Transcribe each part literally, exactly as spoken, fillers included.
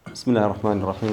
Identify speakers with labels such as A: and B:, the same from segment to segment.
A: بسم الله الرحمن الرحيم.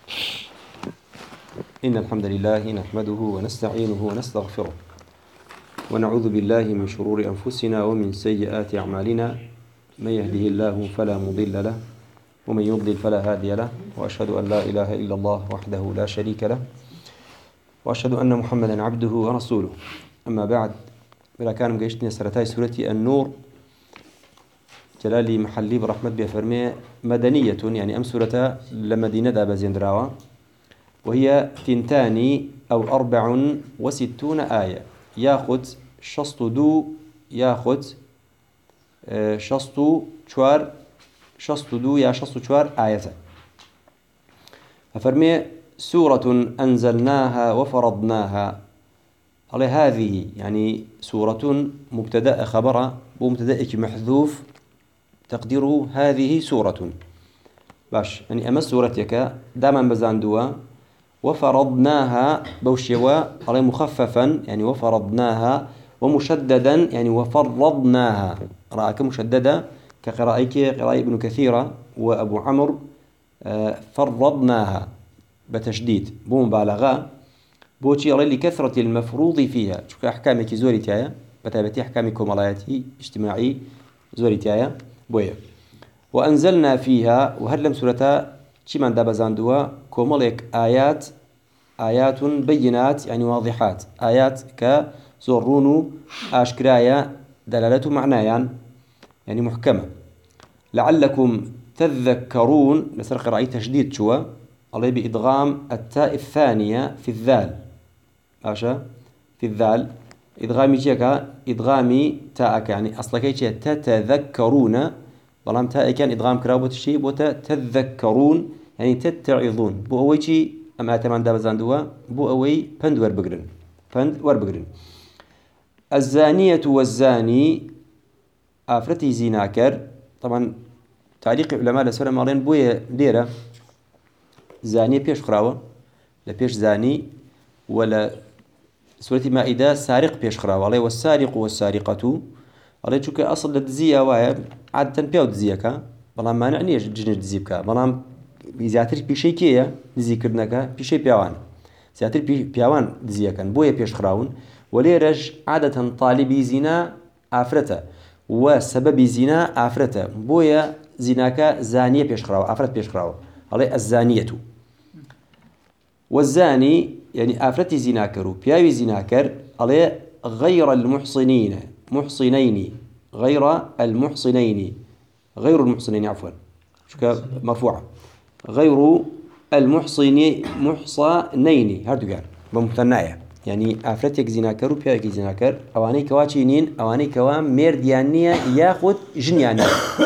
A: إن الحمد لله نحمده ونستعينه ونستغفره ونعوذ بالله من شرور أنفسنا ومن سيئات أعمالنا. من يهده الله فلا مضل له ومن يضلل فلا هادي له، وأشهد أن لا إله إلا الله وحده لا شريك له، وأشهد أن محمدا عبده ورسوله. أما بعد، بلا كان مجيشتني سرتاي سورة النور جلالي محلي برحمة بفرمي مدنية، يعني أم سورة لمدينة دابا زيندراوة، وهي تنتاني أو أربع وستون آية، ياخد شصت دو ياخد شصت شوار شصت دو يا شصت شوار آية. ففرمي سورة أنزلناها وفرضناها. على هذه يعني سورة مبتدأ خبرها بمبتدأك محذوف تقديره هذه سورة باش، يعني أما سورتك دائما بزاندوا وفرضناها بوشوا على مخففا، يعني وفرضناها، ومشددا يعني وفرضناها، قراءة مشددة كقراءيك قراءة ابن كثير وأبو عمرو فرضناها بتشديد بمبالغة بوشي على لكثرة المفروض فيها. شوف أحكامك زوري تايا بتابتي أحكامكم ملاياتي اجتماعي زوري تايا بويا. وأنزلنا فيها، وهلم سورة شمان دابا زاندوا كومالك آيات آيات بينات يعني واضحات، آيات كزورون آشكرايا دلالة معنايا يعني محكمة. لعلكم تذكرون لسر قراءة تشديد شوى عليه بإدغام التاء الثانية في الذال، أشا في الذال إدغامي جيكا إدغامي تاءك، يعني أصلا كي تتذكرون بلام تاء كان إدغام كرابوت الشيء بوتا تذكرون يعني تتعظون. بو أوي شيء أما تمان دابا زاندوا بو أوي بند وربقرن بند وربقرن. الزانية والزاني آفرتي زيناكر. طبعا تعليق علماء لسورة مالين بويا ليرة زانية بيش خراوة لبيش زاني، ولا سورة مائدة سارق بيش خراوة عليه والسارق والسارقة عليه شوك أصل الدزية وايا عادة بيو دزيكا بلام ما نعنيش جنج دزيبكا بلام بيزاتر بيشي كيا دزي كردنكا بيشي بيوان زاتر بي بيوان دزيكا بويا بيش خراون. وليرج عادة طالبي زنا آفرته وسبب زنا آفرته بويا زناكا زانية بيش خراوة آفرت بيش خراوة عليه الزانية. والزاني يعني آفرتي زناكرو بياوي زناكر عليه غير المحصنين محصنين غير المحصنين غير المحصنين عفوا شو مرفوعة غير المحصنين محصنين هردوغار بمثنايا، يعني آفرتك زناكر وبياوي زناكر أواني كواتشينين أواني كوا ميرديانية ياخد جنيانية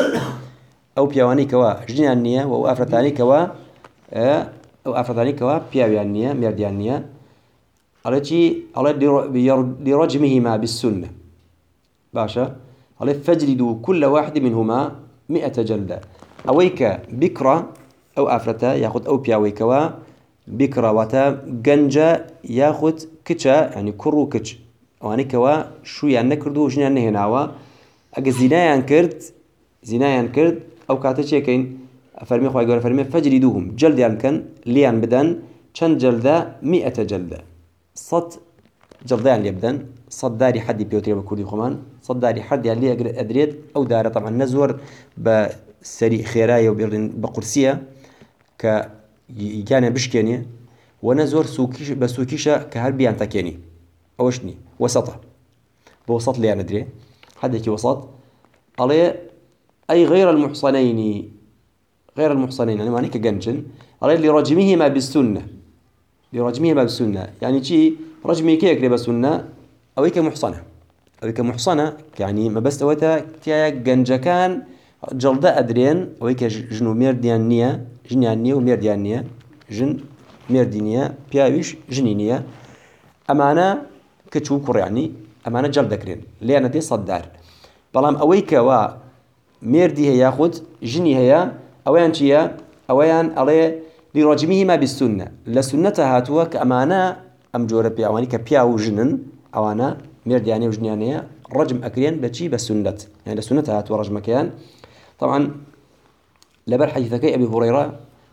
A: أو بيواني كوا جنيانية وأو آفرتاني كوا أه أو أفراداني كوا بياويانية ميرديانية على شيء على لرجمهما بالسنة باشا على فجلدوا كل واحد منهما مئة جلدة. أويك بكرة أو أفرتا ياخد أو بياوي كوا بكرة وتا جنجا ياخد كتشا يعني كرو كتش واني كوا شو يعني كردو جنان هناوا أجا زنايان كرد زنايان كرد أو كاتشي كين فرمي خواهي قولة فرمي فجلدوهم جلد يعني كان ليان بدن چند جلدة مئة جلدة صد جلدة يعني بدن صد داري حد بيوتري بكردي خمان صد داري حد يعني ليه أدريد أو دارة طبعا نزور بسري خيراية وبيرن بقرسية ك يعني بشكيني ونزور سوكيش بسوكيشة كهربيان تكيني أوشني وسطة بوسط ليان أدري حد يكي وسط عليه أي غير المحصنين غير المحصنين يعني معنى كجنجن على اللي رجمهما بالسنة لرجمهما بالسنة يعني شيء رجمي كي يقرب السنة أو كمحصنة أو كمحصنة يعني ما بس توتا تيا جنجكان جلدة أدرين أو كجنو ميرديانية جنيانية وميرديانية جن ميردينية بياويش جنينية أمانة كتشوكر يعني أمانة جلدة كرين لأن دي صدار بلام أويك وا ميردي هي ياخد جني هي أويان شيا أويان عليه لرجمهما بالسنة لسنتها هاتوا كأمانة أم جورة بيعواني كبيعو جنن أوانا ميرديانية وجنيانية رجم أكرين بشي بالسنة يعني لسنتها هاتوا رجم كيان. طبعا لبر حديثك أبي هريرة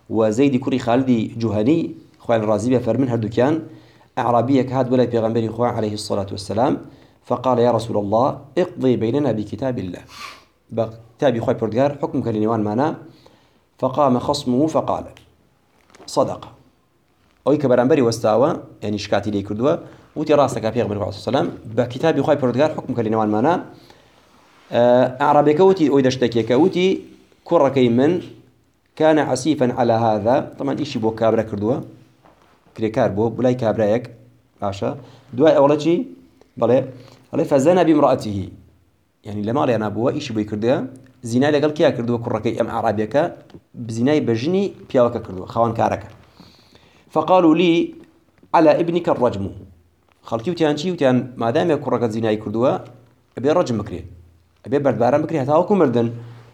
A: وزيد كري خالدي جهني خوان الرازي بفرمن هردوكان أعرابية كهاد ولا بيغمبري خوان عليه الصلاة والسلام فقال يا رسول الله اقضي بيننا بكتاب الله بكتاب خوان بردقار حكم كالنيوان معنا فقام خصمه فقال صدق أو كبرانبري واستاوى يعني شكاتي لي كردوا وتي راسك في غمر الله صلى الله عليه وسلم بكتاب خوان بردقار حكم كالنيوان معنا أعرابي كوتي أو دشتكي كوتي كركي من كان عسيفا على هذا طبعا إيشي بو كابرا كردوا كريكار بو بلاي كابرايك عاشا دواء أولا شي بلي بلي فزنا بامرأته يعني لما علي أنا بوا إيشي بو كردوا زنا لقل كيا كردوا كركي أم أعرابيك بزناي بجني بياوك كردوا خوان كارك فقالوا لي على ابنك الرجم خلتي وتيان شي وتيان ما دام كرك زناي كردوا أبي الرجم مكري أبي بردبارا مكري هتاوكم مردن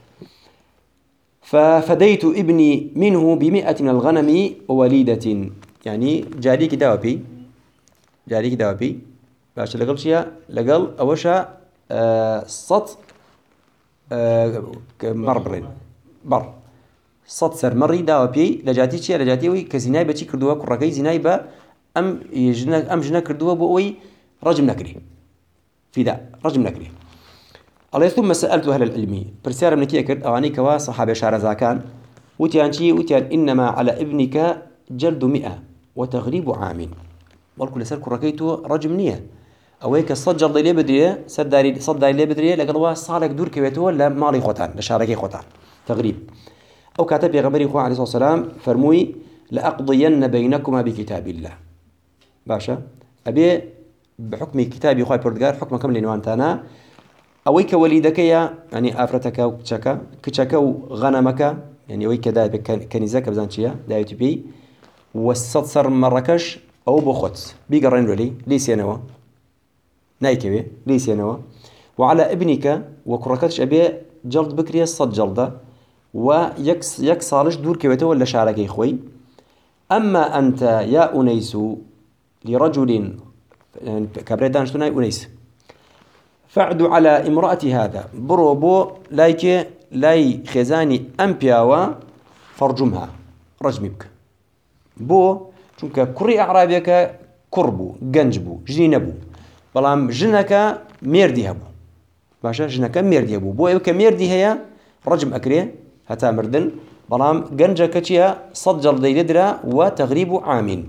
A: ففديت ابني منه بمئة من الغنم ووليدة يعني جاريك داوبي جاريك داوبي باش لقل شيء لقل أوشا آه صط آه مربرين بر صط سر مري داوبي لجاتي شيء لجاتي وي كزناي بتشي كردوا كركي زناي با أم يجنا أم جنا كردوا بوي رجم نكري في ذا رجم نكري الله ثم سألت أهل العلم برسالة من كيكرد أواني كوا صحابة شارزاكان وتيان شي وتيان إنما على ابنك جلد مئة وتغريب عام والكل سأل كركيتو رجم نية أويك الصجر ضي لي بدريه صداري صداري لي بدريه لقلوا صالك دور كويته ولا مالي خوتان لشاركي خوتان تغريب أو كاتب يا غمري إخوة عليه الصلاة والسلام فرموي لأقضين بينكما بكتاب الله باشا أبي بحكم كتاب إخوة بردقار حكم كم لنوانتانا أويك وليدك يا يعني أفرتك وكتشك كتشك وغنمك يعني أويك دايب كنيزك بزانشيا دايت بي والصدصر مركش أو بخت بيقرن ولي ليس ينوى نايكبي ليس ينوى وعلى ابنك وكركتش أبي جلد بكري الصد جلده ويكس يكسالش دور كبته ولا شعرك يا إخوي أما أنت يا أنيس لرجل يعني كبريدان شتوناي أنيس فعد على امرأة هذا بروبو لايك لاي خزاني أمبياوا فرجمها رجمك بو چونك كري أعرابيك كربو جنجبو جنينبو بلام جنك ميردي هبو باشا جنك ميردي هبو بو ايوك ميردي هي رجم أكريه هتا مردن بلام جنجك چيها صدجر دي لدرا وتغريب عامين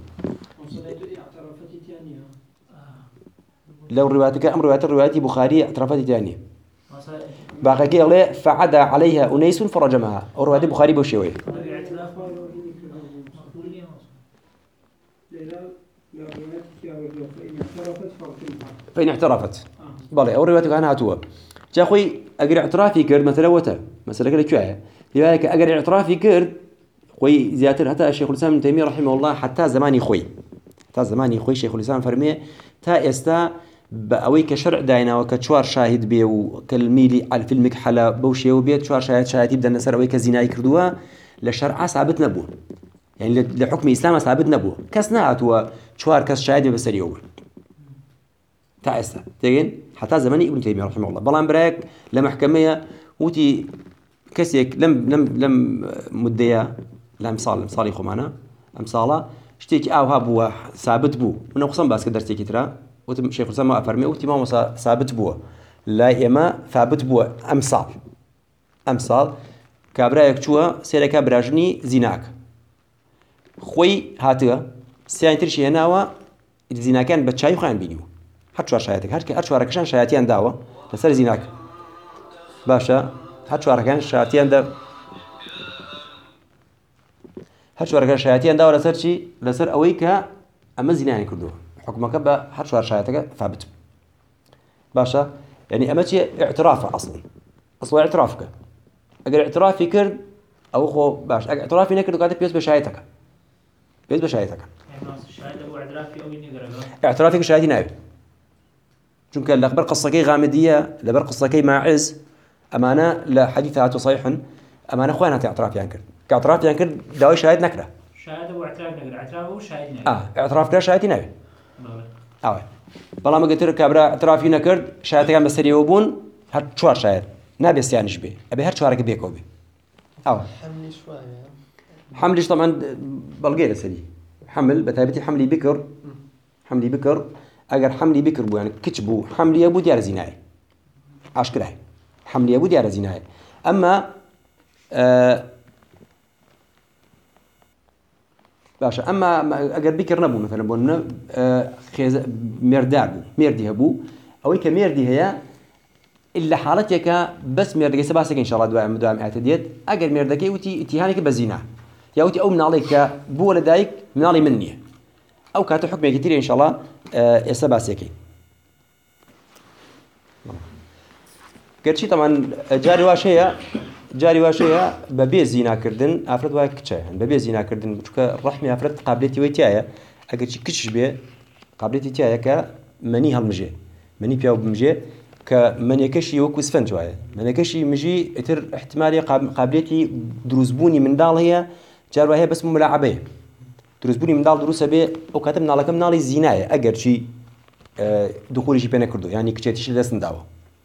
A: لو روايتك أمر رواية الرواية بخاري اعترافات ثانية باقي كي فعد عليها أنيس فرجمها أو رواية بخاري بوشيوي فإن اعترفت بالي أو روايتك أنا هاتوا جا أخوي أقر اعترافي كرد مثلا وتا مثلا كده كيا لذلك أقر اعترافي كرد خوي زياتر حتى الشيخ الإسلام ابن تيمية رحمه الله حتى زماني خوي حتى زماني خوي شيخ الإسلام فرميه تا استا بأوي كشرع داينا وكشوار شاهد بيه وكالميلي على فيلمك حلا بوشيه وبيت شوار شاهد شاهد يبدأ النسر أوي كزناي كردوا لشرع ثابت نبوه يعني لحكم الإسلام ثابت نبوه كسناعت وشوار كس شاهد بسري أول تا استا تيجين حتى زماني ابن تيمية رحمه الله بلان براك لمحكمية وتي كسيك لم لم لم مدية لم صال لم صالي خمانة أم صالة شتيك أو هابوا ثابت بو ونقصن بس كدرتي كترا وتم شيخ الإسلام أفرمي وتي ما ثابت بو لا إما ثابت بو أمثال أمثال كابرايك شوا سير كابراجني زيناك خوي هاتوا سيانتر شيء ناوا الزنا كان بتشاي خان بينيو حتى شو شايتك هرك أشوار كشان شايتين داوا لسر زيناك باشا حتى شو كان شايتين دا حتى شو كان شايتين داوا لسر شيء لسر أويكا أما زيناني كردو حكمك با حتى شو شايتك ثابت باشا يعني أما شيء اعتراف أصلي أصل اعترافك أجر اعترافي كرد أو خو باش اعترافي نكرد قاعد بيس بشايتك بيس بشايتك اعترافك شايتي ناوي چونك لخبر قصكي غامدية لبر قصكي ماعز أمانة لحديثات صحيح أمانة خوانها اعتراف ينكر كاعتراف ينكر داوي شاهد نكره
B: شاهد واعتراف نكره اعتراف وشاهد نكره
A: اه اعتراف كده شاهد ناوي اه والله ما قلت لك ابرا اعترافي نكر شاهد كان بسري وبون هر شوار شاهد نبي استيانش به ابي هر شوارك بيكو به اه
C: حملي شويه
A: حملش طبعا بلغير سلي حمل بتابتي حملي بكر حملي بكر اگر حملي بكر بو يعني كتبو حملي ابو ديار زناي اشكره حملي ابو ديار زناي اما آه باشا اما اگر بكر نبو مثلا بو آه خيز مردار بو مردي هبو او كمردي هي إلا حالتك بس مردك سباسك إن شاء الله دوام دوام اعتديت أجر مردك وتي اتهانك بزنا يا وتي أو من عليك بول دايك من علي مني أو كات حكم كثير إن شاء الله أه سباسك كرشي طبعا جاري واشية جاري واشية ببي زنا كردن أفرد وايك كتشاه ببي زنا كردن شو كرحمي أفرد قابلتي ويتيايا أجر شي كتش بيه قابلتي تيايا كمني هالمجي مني بياو بمجي كمن يكشي وكوس فنجوايا من يكشي مجي اتر احتمالي قابليتي دروزبوني من دال هي جاروا هي بس ملاعبه دروزبوني من دال دروسه به او كاتبنا على كم نالي زينايه اگر شي دخولي شي بينا كردو يعني كشتيش لسن داوا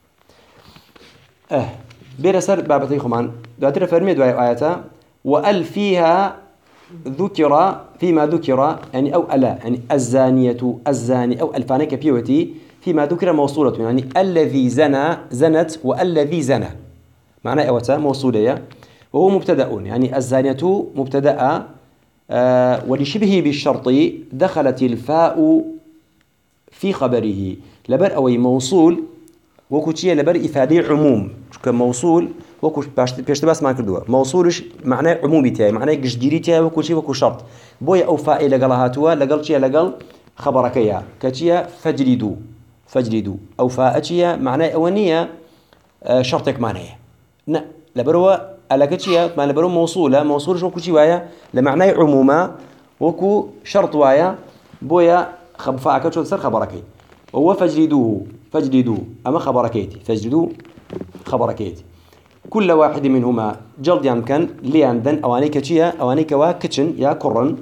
A: اه بيرسر بابتي خمان دواتر فرمي دواي اياتا وال فيها ذكر فيما ذكر يعني او الا يعني الزانيه الزاني او الفانيك بيوتي فيما ذكر موصولة يعني الذي زنى زنت والذي زنى معناه أوتا موصولية وهو مبتدأ يعني الزانية مبتدأ آه ولشبهه بالشرط دخلت الفاء في خبره لبر أو موصول وكوتشية لبر إفادة عموم كموصول وكوش بيشتباس ما كردوا موصولش معناه عمومي تاعي معناه جديري تاعي وكوشي وكو شرط بويا أو فاء لقال هاتوا لقال شيء لقال خبركيا كتشيا فجلدوا فجلدوا أو فاءتشيا معناه أولية شرطك معناه لا لبروا على كتشيا ما لبروا موصولة موصول شو كوشي وايا لمعناه عموما وكو شرط وايا بويا خب فاء كتشو صار خبركي هو فجلدوه فجلدوا أما خبركيتي فجلدوا خبركيتي كل واحد منهما جلد يمكن لياندن أواني كتشيا أواني كوا كتشن يا كرن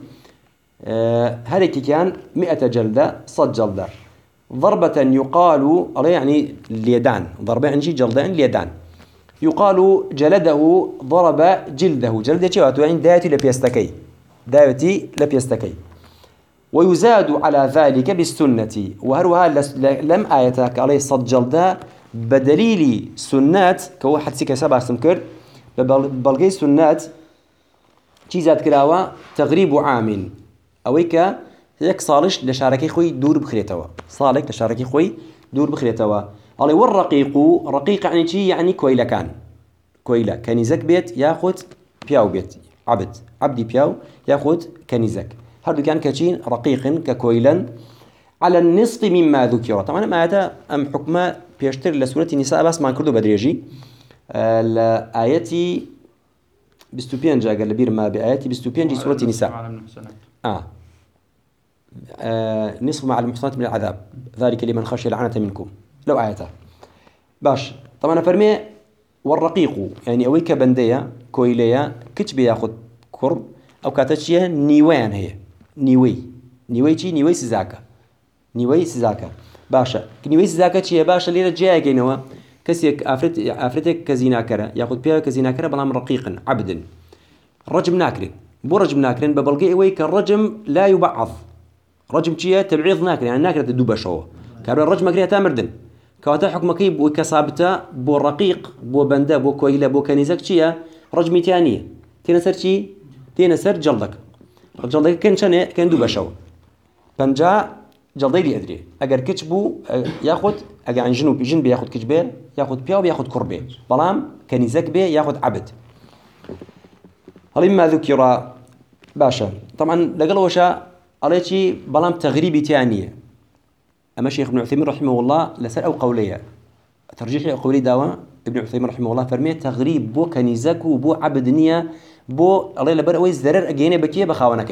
A: أه هذه كان مئة جلدة صد جلدة ضربة يقال يعني اليدان ضربة نجي جلدان اليدان يقال جلده ضرب جلده جلده شواتو يعني دايتي لبيستكي دايتي لبيستكي ويزاد على ذلك بالسنة وهروها لم آياتك عليه صد جلدة بدليل سنات كو حد سيكا سبع سمكر بلغي سنات چیزات کراوە تغریب و عامین ئەوەی کە یەک ساڵش لە شارەکەی خۆی دوور بخرێتەوە ساڵێک لە شارەکەی خۆی دوور بخرێتەوە ئەڵێ وەڕەقیق و ڕەقیق یعنی چی یعنی کۆیلەکان کۆیلە کەنیزەک بێت یاخود پیاو بێت عبد عبدی پیاو یاخود کەنیزەک هەردووکیان کەچین ڕەقیقن کە کۆیلەن على النصف مما ذكر طبعا ما هذا ام حكمه بيشتر لسوره النساء بس ما كردو بدريجي الايتي بستوبيان جا قال بير ما باياتي بستوبيان سوره النساء اه, آه نصف مع المحصنات من العذاب ذلك لمن خشي العنة منكم لو آياته باش طبعا فرمي والرقيق يعني اويك بنديه كويليه كتب ياخذ كرب او كاتشيه نيوان هي نيوي نيوي شي نيوي سزاكا نيوي سزاكا باشا نيوي سزاكا شي باشا ليره جاي كينوا كسيك افرت افرتك كزيناكره ياخذ بها كزيناكره بلام رقيقا عبد رجم ناكرين بو رجم ناكرين ببلقي اوي كالرجم لا يبعض رجم شي تبعيض ناكرين يعني ناكره تدوب شو كان الرجم كريه تامردن كواتا حكمكي بو كصابته بو رقيق بو بنده بو كويله بو كنيزك شي رجمي ثانيه تنسر شي تنسر جلدك جلدك كان شنو كان دوب شو بنجا جلدي لي ادري اگر كتبو ياخذ اگر عن جنوب جنب ياخذ كجبه ياخذ بياو ياخذ كربه بلام كنيزك به ياخذ عبد هل ما ذكر باشا طبعا لقلوشا عليتي بلام تغريبي ثانيه اما شيخ ابن عثيمين رحمه الله لسال او قوليه ترجيح قولي داوا ابن عثيمين رحمه الله فرمي تغريب بو كنيزك وبو عبد نيه بو الله لبر اوي زرر اجينه بكيه بخاونكي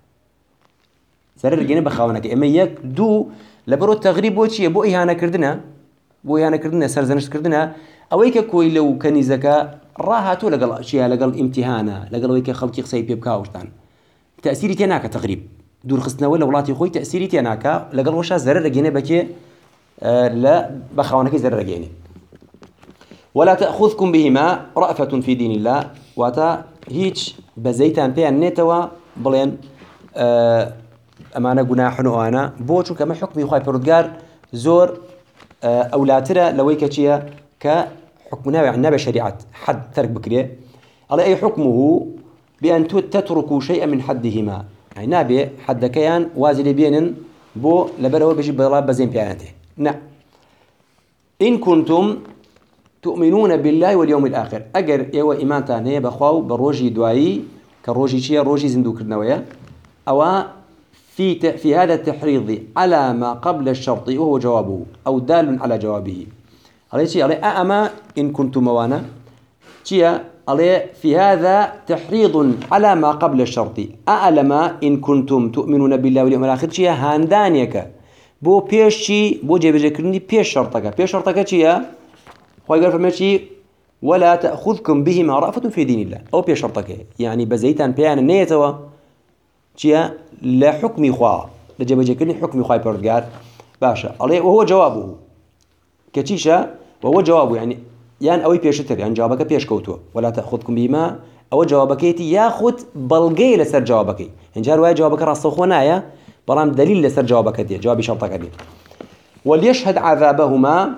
A: زرر اجينه بخاونكي اما يك دو لبرو تغريب بو شي بو اهانه كردنا بو اهانه كردنا سرزنش كردنا اويك كوي لو كنيزك راهاتو لقل شي لقل امتهانه لقل ويك خلقي قصي بكاوشتان تاثيري تناك تغريب دور خصنا ولا ولاتي خوي تاثيري تناك لقل وشا زرر اجينه بكيه آه لا بخاونكي زرر اجينه ولا تاخذكم بهما رأفة في دين الله واتا هیچ بەزەیتان پێیان نێتەوە بڵێن ئەمانە گوناحن و ئەوانە بۆ چونکە ئەمە حکمی خوای پەروەردگار زۆر ئەولاترە لەوەی کە چییە کە حکم ناوی نابێ شریعەت حد ترک بکرێ ئەڵێ ئەی حکمه بأن تتركوا شيئا من حدهما يعني نابي حدكيان وازي لبينن بو لبروا بيجي بلا بزين بيانته نعم إن كنتم تؤمنون بالله واليوم الآخر أجر يو إيمان تانية بخواو بروجي دوائي كروجي شيء روجي زندوك النوية أو في في هذا التحريض على ما قبل الشرط وهو جوابه أو دال على جوابه عليه شيء عليه أما إن كنتم وانا شيء عليه في هذا تحريض على ما قبل الشرط أعلم إن كنتم تؤمنون بالله واليوم الآخر شيء هاندانيك بو بيشي بو جيبجكرني بيش شرطك بيش شرطك شيء خوي فرماشي ولا تأخذكم بهما رأفة في دين الله أو بيش شرطك يعني بزيتان بيان نيتوا شيء لا حكم خوا لجيبجكرني حكم خواي بردقار باشا عليه وهو جوابه كتيشة وهو جوابه يعني يعني أوي بيشتر يعني جوابك بيش كوتو ولا تأخذكم بما أو جوابك يتي ياخذ بلغي لسر جوابك يعني جار واي جوابك راس خوانايا برام دليل لسر جوابك دي جوابي شرطك دي وليشهد عذابهما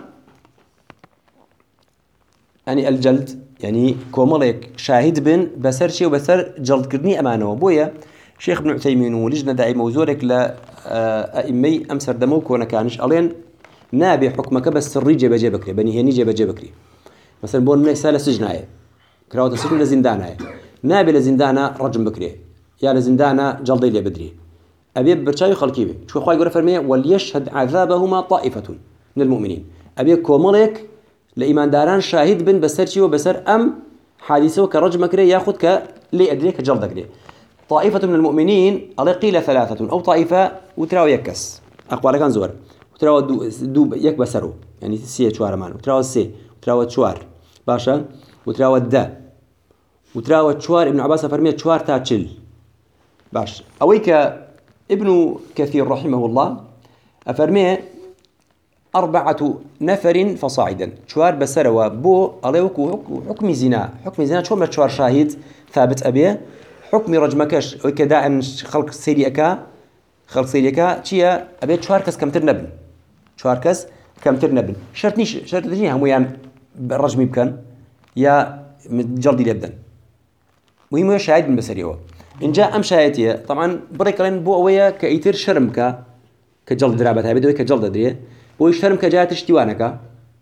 A: يعني الجلد يعني كوملك شاهد بن بسر شيء وبسر جلد كرني أمانه بويا شيخ ابن عثيمين ولجنة داعي موزورك لأئمي أمسر دموك ونكانش ألين نابي حكمك بس سري جيب جيبكري بني هني جيب جيبكري مثلا بون من سالة سجناية كراوة السجن لزنداناية نابي لزندانا رجم بكري يا لزندانا جلدي لي بدري أبي برشاي خلقيبه شو أخوي يقول فرمية وليشهد عذابهما طائفة من المؤمنين أبي كوملك لإيمان داران شاهد بن بسر شيء وبسر أم حادثه كرجم كري ياخذ ك لي أدري كجلد كري طائفة من المؤمنين على قيل ثلاثة أو طائفة وتراو يكس أقوال كان زور وتراو دوب يك بسرو يعني سي شوار مان وتراو سي وتراو شوار باشا وتراو الدا وتراو شوار ابن عباس فرمية شوار تاتشل باش أويك ابن كثير رحمه الله أفرميه أربعة نفر فصاعدا شوار بسروا بو عليك حكم زنا حكم زنا شو شوار شاهد ثابت أبيه حكم رجمكش وكذا خلق سيريكا خلق سيريكا شيء أبيه شوار كس كم ترنبن شوار كس كم ترنبن شرط نيش شرط نيش هم ويان الرجم يمكن يا جلدي لبدن مهم شاهد من بسريوه إن جاء أم شاهدية طبعا بريكلين بو أويا كإيتر شرمكا كجلد درابتها بدوي كجلد دريه بو شرم كجاء تشتوانكا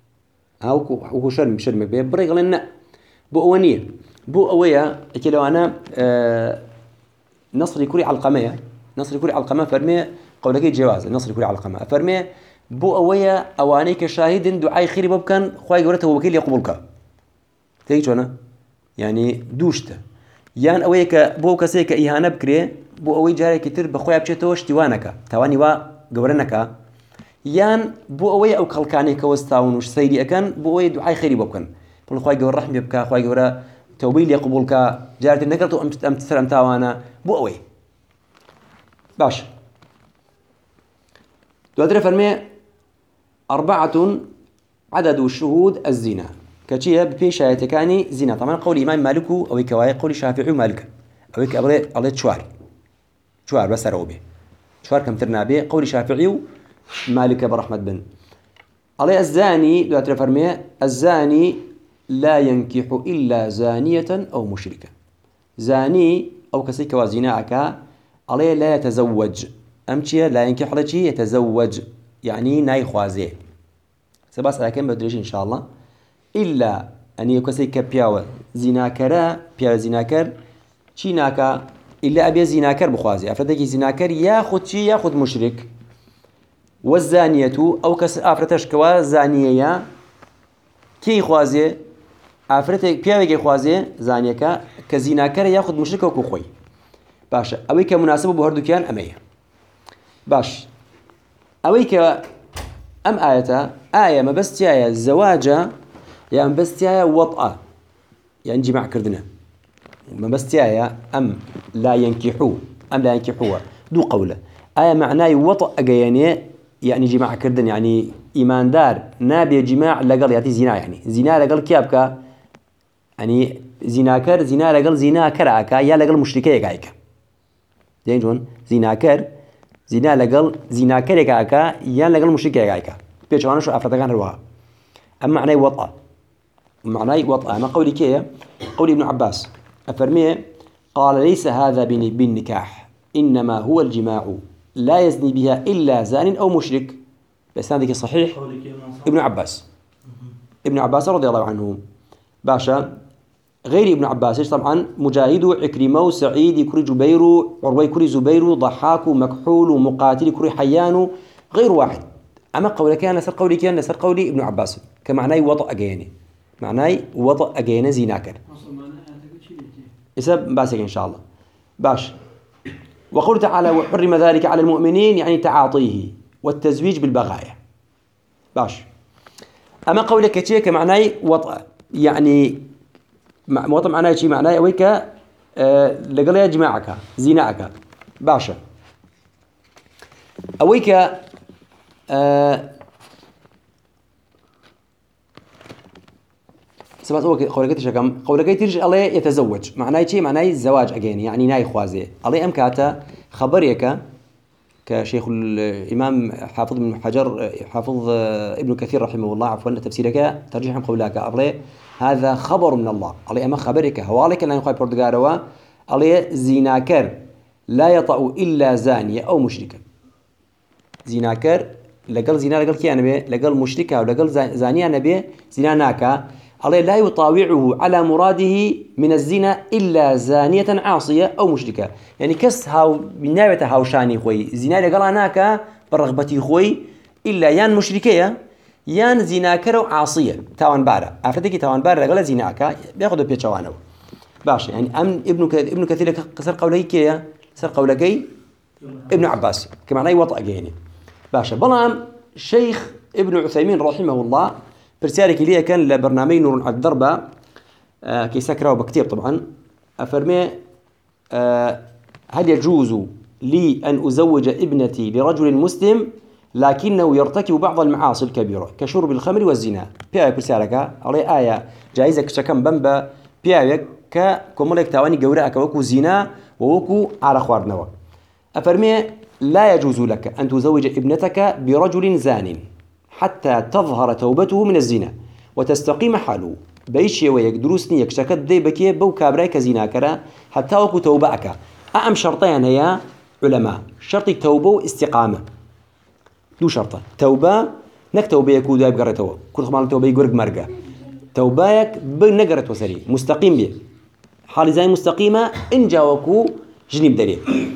A: أو هو شرم شرم بيه بريكلين بو أوانية بو أويا كلو أنا آه نصري كوري علقمية نصري كوري علقمة فرمي قولك جواز نصري كوري علقمة فرمي بو أويا أواني كشاهد دعاء خير بابكان خواي قولته وكيل يقبلك تيجي أنا يعني دوشته يان أويك بو كسيك إيهانة بكري بو أوي جاري كتير بخويا بشتوش توانك تواني وا جبرنك يان بو أوي أو خلقاني كوستاون وش سيري أكن بو أوي دعاء خيري بكن بقول خويا جبر رحمي بك خويا جبر توبيل يقبلك جارتي نقلتو أم أم تسلم توانا بو أوي باش دوادر فرمي أربعة عدد الشهود الزنا كشيء بيش آياتكاني زنا طبعا قول إمام مالك أو كواي قول شافعي ومالك أو كأبري على شوار شوار بس روبه شوار كم ترنا به قول شافعي ومالك برحمة بن على الزاني لا تفرمي الزاني لا ينكح إلا زانية أو مشركة زاني أو كسيك وزناعك عليه لا يتزوج أمشي لا ينكح على شيء يتزوج يعني ناي خوازي سباس على كم بدريش إن شاء الله إلا أن يكسي كبياوة زناكرا بيا زناكر شيناكا إلا أبي زناكر بخوازي أفرتك زناكر ياخد شي ياخد مشرك والزانية أو كس أفرتش كوا زانية كي خوازي أفرتك بياوة خوازي زانيكا كزناكر ياخد مشرك وكوخوي باش أويك مناسبة بهردو كان أمية باش أويك أم آية آية ما بس آية الزواج يعني بس تيايا وطأة يعني جماع كردنا ما بس تيايا أم لا ينكحوا أم لا ينكحوا دو قولة آية معناه وطأ أجياني يعني جماع كردن يعني إيمان دار نابي جماع لقل يعطي زنا يعني زنا لقل كيابك يعني زناكر زنا لقل زناكر أكا يا لقل مشركي كايكا زين جون زناكر زنا لقل زناكر كاكا يا لقل مشركي كايكا بيجوانا شو أفراد كان رواها أما معناه وطأ معناه وطأ أما قولي كيه قولي ابن عباس أفرميه قال ليس هذا بالنكاح إنما هو الجماع لا يزني بها إلا زان أو مشرك بس هذا صحيح ابن عباس ابن عباس رضي الله عنه باشا غير ابن عباس طبعا مجاهد عكرمة وسعيد كري جبير عروي كري زبير ضحاك مكحول مقاتل كري حيان غير واحد أما قولي كان نسر قولي كان نسر قولي ابن عباس كمعناه وطأ أجيني معناه وطأ أجيني زيناكر يسب باسك إن شاء الله باش وقول تعالى وحرم ذلك على المؤمنين يعني تعاطيه والتزويج بالبغايا باش أما قولك كتير كمعناه وطأ يعني وطأ معناه شيء معناه ويك أه لقليا جماعك زيناك باشا أويك أه سبات هو قولك تشكم قولك ترجع الله يتزوج معناه شيء معناه الزواج أجاني يعني ناي خوازي الله أم كاتا خبريك كشيخ الإمام حافظ بن حجر حافظ ابن كثير رحمه الله عفوا تفسيرك ترجيح قولك الله هذا خبر من الله الله أما خبرك هوالك لا يقال بردقاروا الله زيناكر لا يطأ إلا زانية أو مشركة زيناكر لقل زنا لقل كي نبي لقل مشركة ولقل زانية نبي زنا ناكا الله لا يطاوعه على مراده من الزنا إلا زانية عاصية أو مشركة يعني كس هاو بنابة هاوشاني خوي زنا لقل ناكا برغبتي خوي إلا يان مشركية يان زناكر عاصية تاوان بارا أفرتكي تاوان بارا لقل زناكا بياخدوا بيتشوانو باش يعني أم ابن ك... ابن كثير كسر قولي كيا سر قولكي ابن عباس كمعنى وطأ جيني باشا بلام شيخ ابن عثيمين رحمه الله برسالك ليه كان لبرنامج نور على الضربة آه كي سكره بكتير طبعا أفرمي آه هل يجوز لي أن أزوج ابنتي لرجل مسلم لكنه يرتكب بعض المعاصي الكبيرة كشرب الخمر والزنا بيعك برسالك عليه آية جائزة كشكم بمبا بيعك ككملك تواني جوراءك وكو زنا ووكو على خواردنوا أفرمي لا يجوز لك أن تزوج ابنتك برجل زان حتى تظهر توبته من الزنا وتستقيم حاله بيشي ويقدروسني يكشكت ذي بكي بو كابرايك زناكرا حتى وكو توبأك أعم شرطين يا علماء شرط توبة استقامة دو شرطة توبة نك توبة يكو دايب قرأتوا كل خمال توبة يقرق مرقة توبايك بنقرة وسري مستقيم بيه حال زي مستقيمة إن جاوكو جنيب دليل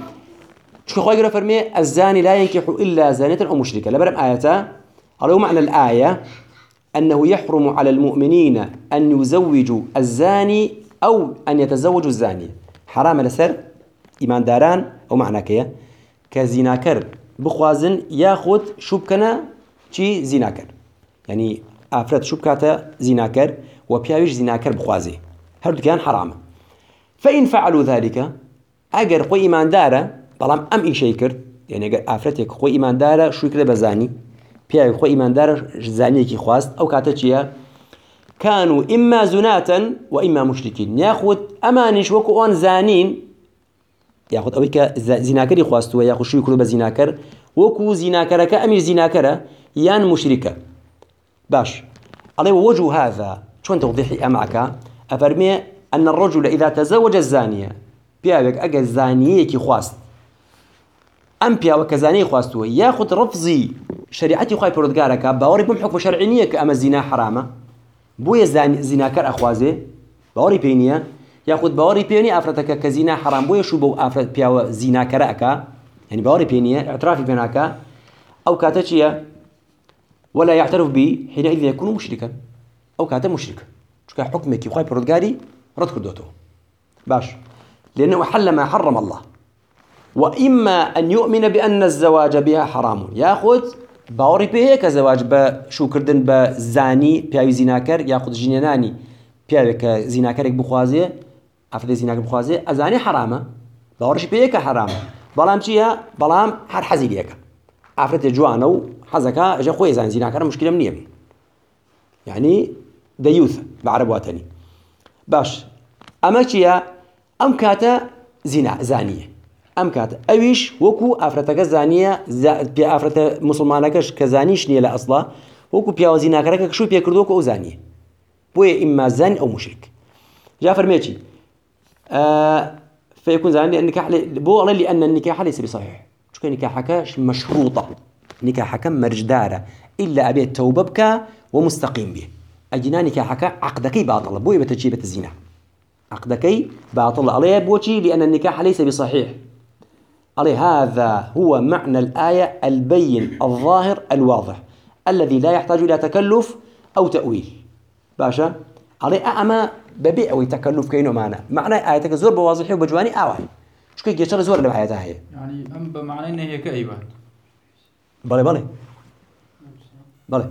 A: شو خاير فرمي الزاني لا ينكح إلا زانية أو مشركة لبرم آياته على معنى الآية أنه يحرم على المؤمنين أن يزوجوا الزاني أو أن يتزوجوا الزاني حرام لسر إيمان داران أو معنى كيه كزناكر بخوازن ياخد شبكنا شي زناكر يعني أفراد شبكاته زناكر وبياويش زناكر بخوازي هل كان حرام فإن فعلوا ذلك أجر قوي إيمان داره طالما أم إيش يكرد يعني أجر أفرادك قوي إيمان داره شو كده بزاني بياوي قوي إيمان داره زاني كي خواست أو كاتشيا كانوا إما زناة وإما مشركين ياخد أمانش وكو أن زانين ياخد أويك زناكر خواستوا ياخد شو يكرد بزناكر وكو زناكر كأمير زناكر يان مشركة باش عليه وجه هذا شو توضيحي أمعك أفرمي أن الرجل إذا تزوج الزانية بيابك أجا الزانية كي خواست أم بيا كزانية خواستوا ياخد رفضي شريعتي خاي بردقارك باوري بمحكم شرعينية كأما الزنا حرامة بويا زاني زناكر أخوازي باوري بينيا ياخد باوري بيني أفرتك كزنا حرام بويا شو بو أفرت بيا زناكرأك يعني باوري بينيا اعترافي بينك أو كاتشيا ولا يعترف به حينئذ يكون مشركا أو كاتب مشرك شو حكمك يخاي بردقاري رد كردوته باش لأنه حل ما حرم الله وإما أن يؤمن بأن الزواج بها حرام ياخذ باوري به كزواج بشو كردن بزاني بياوي زناكر ياخذ جنيناني بياوي كزناكرك بخوازي أفرد زناكر بخوازي أزاني حرامة باورش به كحرامة بلام شيها بلام هر حزيليك أفرد جوانو حزكا جا خوي زان زناكر مشكلة منية يعني ديوث بعرب واتني باش أما چيا أم كاتا زنا زانية أم كاتا أويش وكو أفرتك زانية بيا أفرت مسلمانكش كزانيش نية لا أصلا وكو بيا زناكرك شو بيا كردوك أو زانية بوي إما زاني أو مشرك جاء فرميتي آه فيكون زاني النكاح بو الله لأن النكاح ليس بصحيح شو نكاحك مشروطة نكاحك مرجدارة إلا أبي التوبة بك ومستقيم به أجنا نكاحك عقدك باطل بوي بتجيبة الزنا عقدك باطل عليه بوشي لأن النكاح ليس بصحيح عليه. هذا هو معنى الآية البين الظاهر الواضح الذي لا يحتاج إلى تكلف أو تأويل باشا عليه أعمى ببيع ويتكلف كينو معنا معنى آياتك زور بواضحي وبجواني أعوى شو كي يشتغل زور اللي بحياتها هي
C: يعني أم بمعنى إن هي كئيبة
A: بلي بلي بلي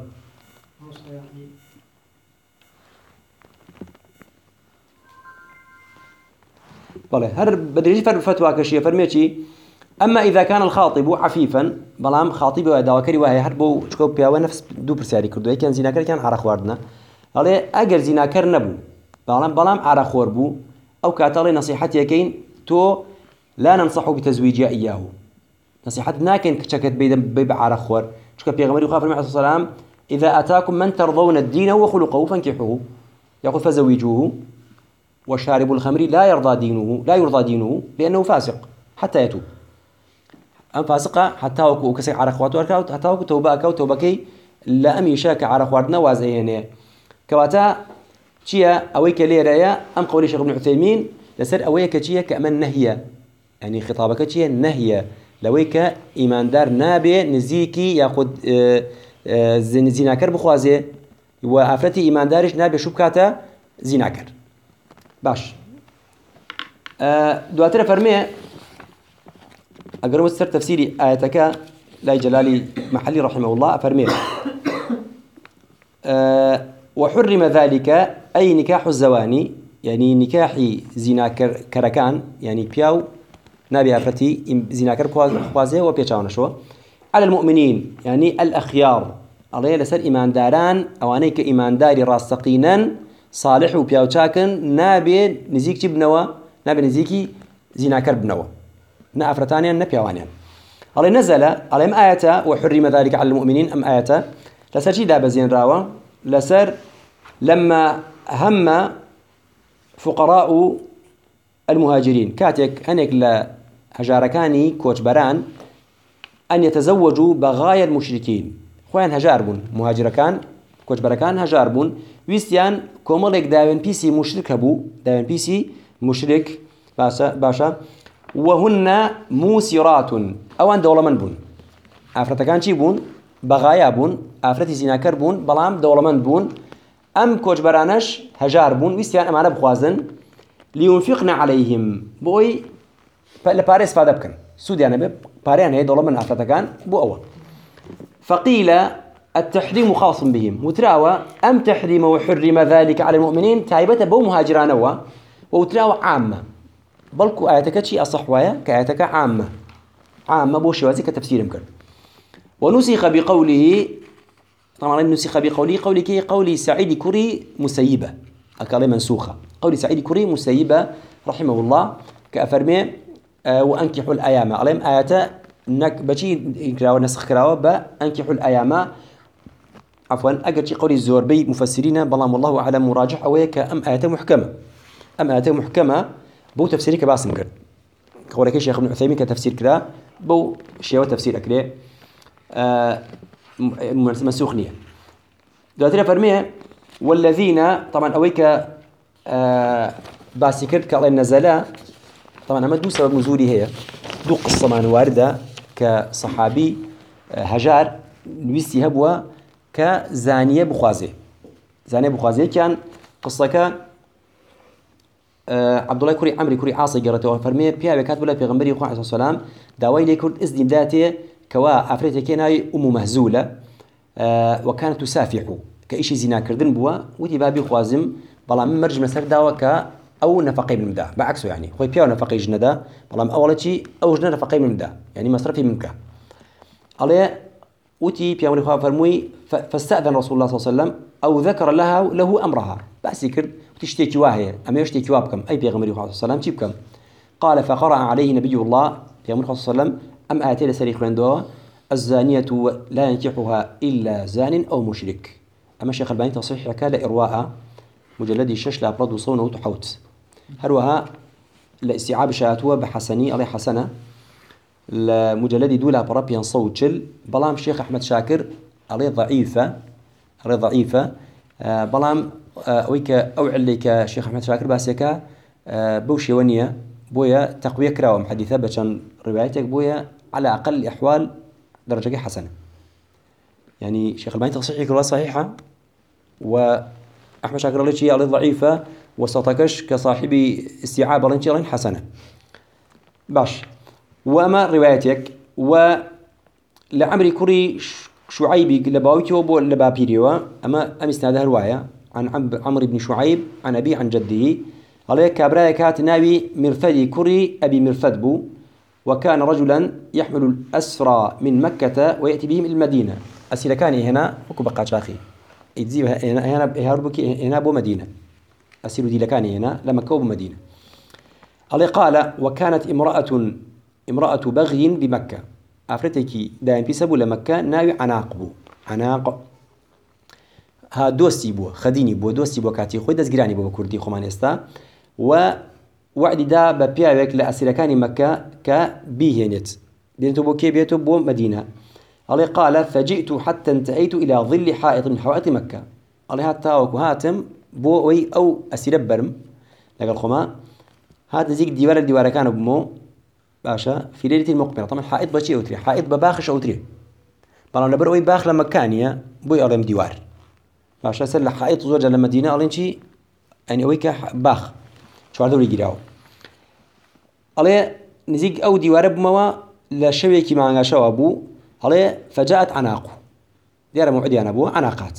A: بلي هر بدري فر فتوى كشيء فرميتي أما إذا كان الخاطب عفيفا بلام خاطب ودواكري وهي هربو شكو بياوه نفس دو برسالي كردو كان زيناكر كان عرق واردنا عليه أجر زيناكر نبو بلام بلام عرق واربو أو كاتالي نصيحتي كين تو لا ننصح بتزويجها إياه نصيحتنا كن كشكت بيد بيبع عرق وار شكو بيغمري وخاف عليه الصلاة والسلام إذا أتاكم من ترضون الدين وخلقه فانكحوه يقول فزوجوه وشارب الخمر لا يرضى دينه لا يرضى دينه لأنه فاسق حتى يتوب أم فاسقة حتى وكو كسي عرق واتو حتى وكو توباك وتوبكي لا أم يشاك عرق واتنا وازينه كواتا تشيا أويك ليرايا أم قولي شيخ ابن عثيمين لسر أويك تشيا كأمن نهية يعني خطابك تشيا نهية لويك إيمان دار نابي نزيكي ياخد اه اه زيناكر بخوازي وأفرتي إيمان دارش نابي شبكاتا زيناكر باش اه دواتر فرميه أقرأ مستر تفسيري آياتك لا جلالي محلي رحمه الله فرميه أه وحرم ذلك أي نكاح الزواني يعني نكاح زنا كركان يعني بياو نبي أفرتي زنا كركوازه وبيشاون شو على المؤمنين يعني الأخيار عليه لسر إيمان داران أو أنيك إيمان داري راسقينا صالح وبياو شاكن نبي نزيك جبنوا نبي نزيكي زنا كربنوا نأفرتانيا نبيوانيا على نزل على أم آية وحرم ذلك على المؤمنين أم آية لسر شي دابا زين راوا لسر لما هم فقراء المهاجرين كاتك هنك لهجاركاني كوتشبران أن يتزوجوا بغايا المشركين خوان هجاربون مهاجركان كوتشبركان هجاربون ويستيان كومالك داون بيسي مشرك هبو داون بيسي مشرك باشا باشا وهن موسرات أوان دولة من بون أفرتكان شي بون بغايا بون أفرتي زيناكر بون بلام دولة من بون أم كوجبرانش هجار بون ويستيان أمانة بخوازن لينفقنا عليهم بوي لباريس فادا بكن سوديانا بب باريان هي دولة من أفرتكان بو أول فقيل التحريم خاص بهم وتراوى أم تحريم وحرم ذلك على المؤمنين تايبة بو مهاجرانوا وتراوى عامة بلكو آياتك شيء أصح ويا كآياتك عامة عامة بوشي وازي كتفسير مكان ونسخ بقوله طبعا نسخ بقوله قولي كي قولي سعيد كري مسيبة أكالي منسوخة قولي سعيد كري مسيبة رحمه الله كأفرمي آه وأنكحوا الأيام عليهم آيات نك بشي كراوة نسخ كراوة بأنكحوا الأيام عفوا أجد شي قولي الزوربي مفسرين بلام الله أعلم مراجح أويا كأم آيات محكمة أم آيات محكمة بو تفسيري كباسم كرد كقولك الشيخ ابن عثيمين كتفسير كذا بو شيء تفسير أكله آه منسوخ نية دلوقتي فرميه والذين طبعا أويك آه باسي كرد كالله النزلاء طبعا هم دو سبب نزولي هي دو قصة من واردة كصحابي آه هجار نويسي هبوا كزانية بخوازي زانية بخوازي كان قصة كان أه عبد الله كوري عمري كوري عاصي قرأته فرمي بيا بكاتب له بيغمبري أخوه عليه الصلاة والسلام داوي لي كرد إذن ذاته كوا أفريتي كناي أم مهزولة أه وكانت تسافح كإشي زنا كردن بوا ودي بابي خوازم بلا من مرج مسر داوا ك أو نفقي من مدا بعكسه يعني خوي بيا نفقي جندا بلا أول شيء أو جندا نفقي من مدا يعني مصرفي منك عليه وتي بيا ولي خواه فرمي فاستأذن رسول الله صلى الله عليه وسلم أو ذكر لها له أمرها بس كرد تشتكي واهية أما يشتكي وابكم أي بيغمري صلى الله عليه وسلم تبكم. قال فقرأ عليه نبي الله بيغمري صلى الله عليه وسلم أم آتي لسريخ عندها الزانية لا ينكحها إلا زان أو مشرك. أما الشيخ الباني تصحيح كان إرواء مجلد الشش لأبرد وصونه وتحوت هروها لاستيعاب شاتوه بحسني عليه حسنة المجلد دولا بربيان صوتشل بلام الشيخ أحمد شاكر عليه ضعيفة عليه ضعيفة آه بلام آه ويك أو عليك شيخ أحمد شاكر باسيكا آه بوشي ونية بويا تقوية كراوة محدثة بشان روايتك بويا على أقل الأحوال درجة حسنة. يعني شيخ الباني تصحيح كروا صحيحة وأحمد شاكر عليه شيء عليه ضعيفة وسطكش كصاحب استيعاب عليه شيء حسنة باش. وما روايتك ولعمري كوري شعيبي لباويتو بو لبابيريوا أما أم استنادها رواية عن عمرو بن شعيب عن أبي عن جده عليه كابرايا كات ناوي مرثدي كوري أبي مرثد بو وكان رجلا يحمل الأسرى من مكة ويأتي بهم إلى المدينة. أسئلة كان هنا وكو بقى شاخي يتزيب هنا هنا هنا بو مدينة أسئلة دي لكان هنا لما كوب مدينة. عليه قال وكانت امرأة امرأة بغي بمكة أفرتكي دائم في سبول مكة ناوي عناق بو عناق ها دوستي بو خديني بو دوستي بو كاتي خوي دزجراني بو كردي خمانيستا ووعد دا ببيعك لأسيركان مكة كبيهنت بينتو بو كي بيتو بو مدينة. عليه قال فجئت حتى انتهيت إلى ظل حائط من حوائط مكة. عليه هاتا وكو هاتم بو وي أو أسير برم لقال خما هذا زيك ديوار الديوار كانوا بمو باشا في ليلة المقبلة. طبعا حائط بشي أوتري حائط بباخش أوتري بلان لبر وي باخ لما كانيا بوي أرم ديوار باشا سل حائط زوجة لمدينة أولين شي يعني ويك باخ شو هذا اللي يجراو. عليه نزيق أو ديوار بموا لشوي كي معنا شو أبو. عليه فجاءت عناقه ديار موعدي أنا أبوه عناقات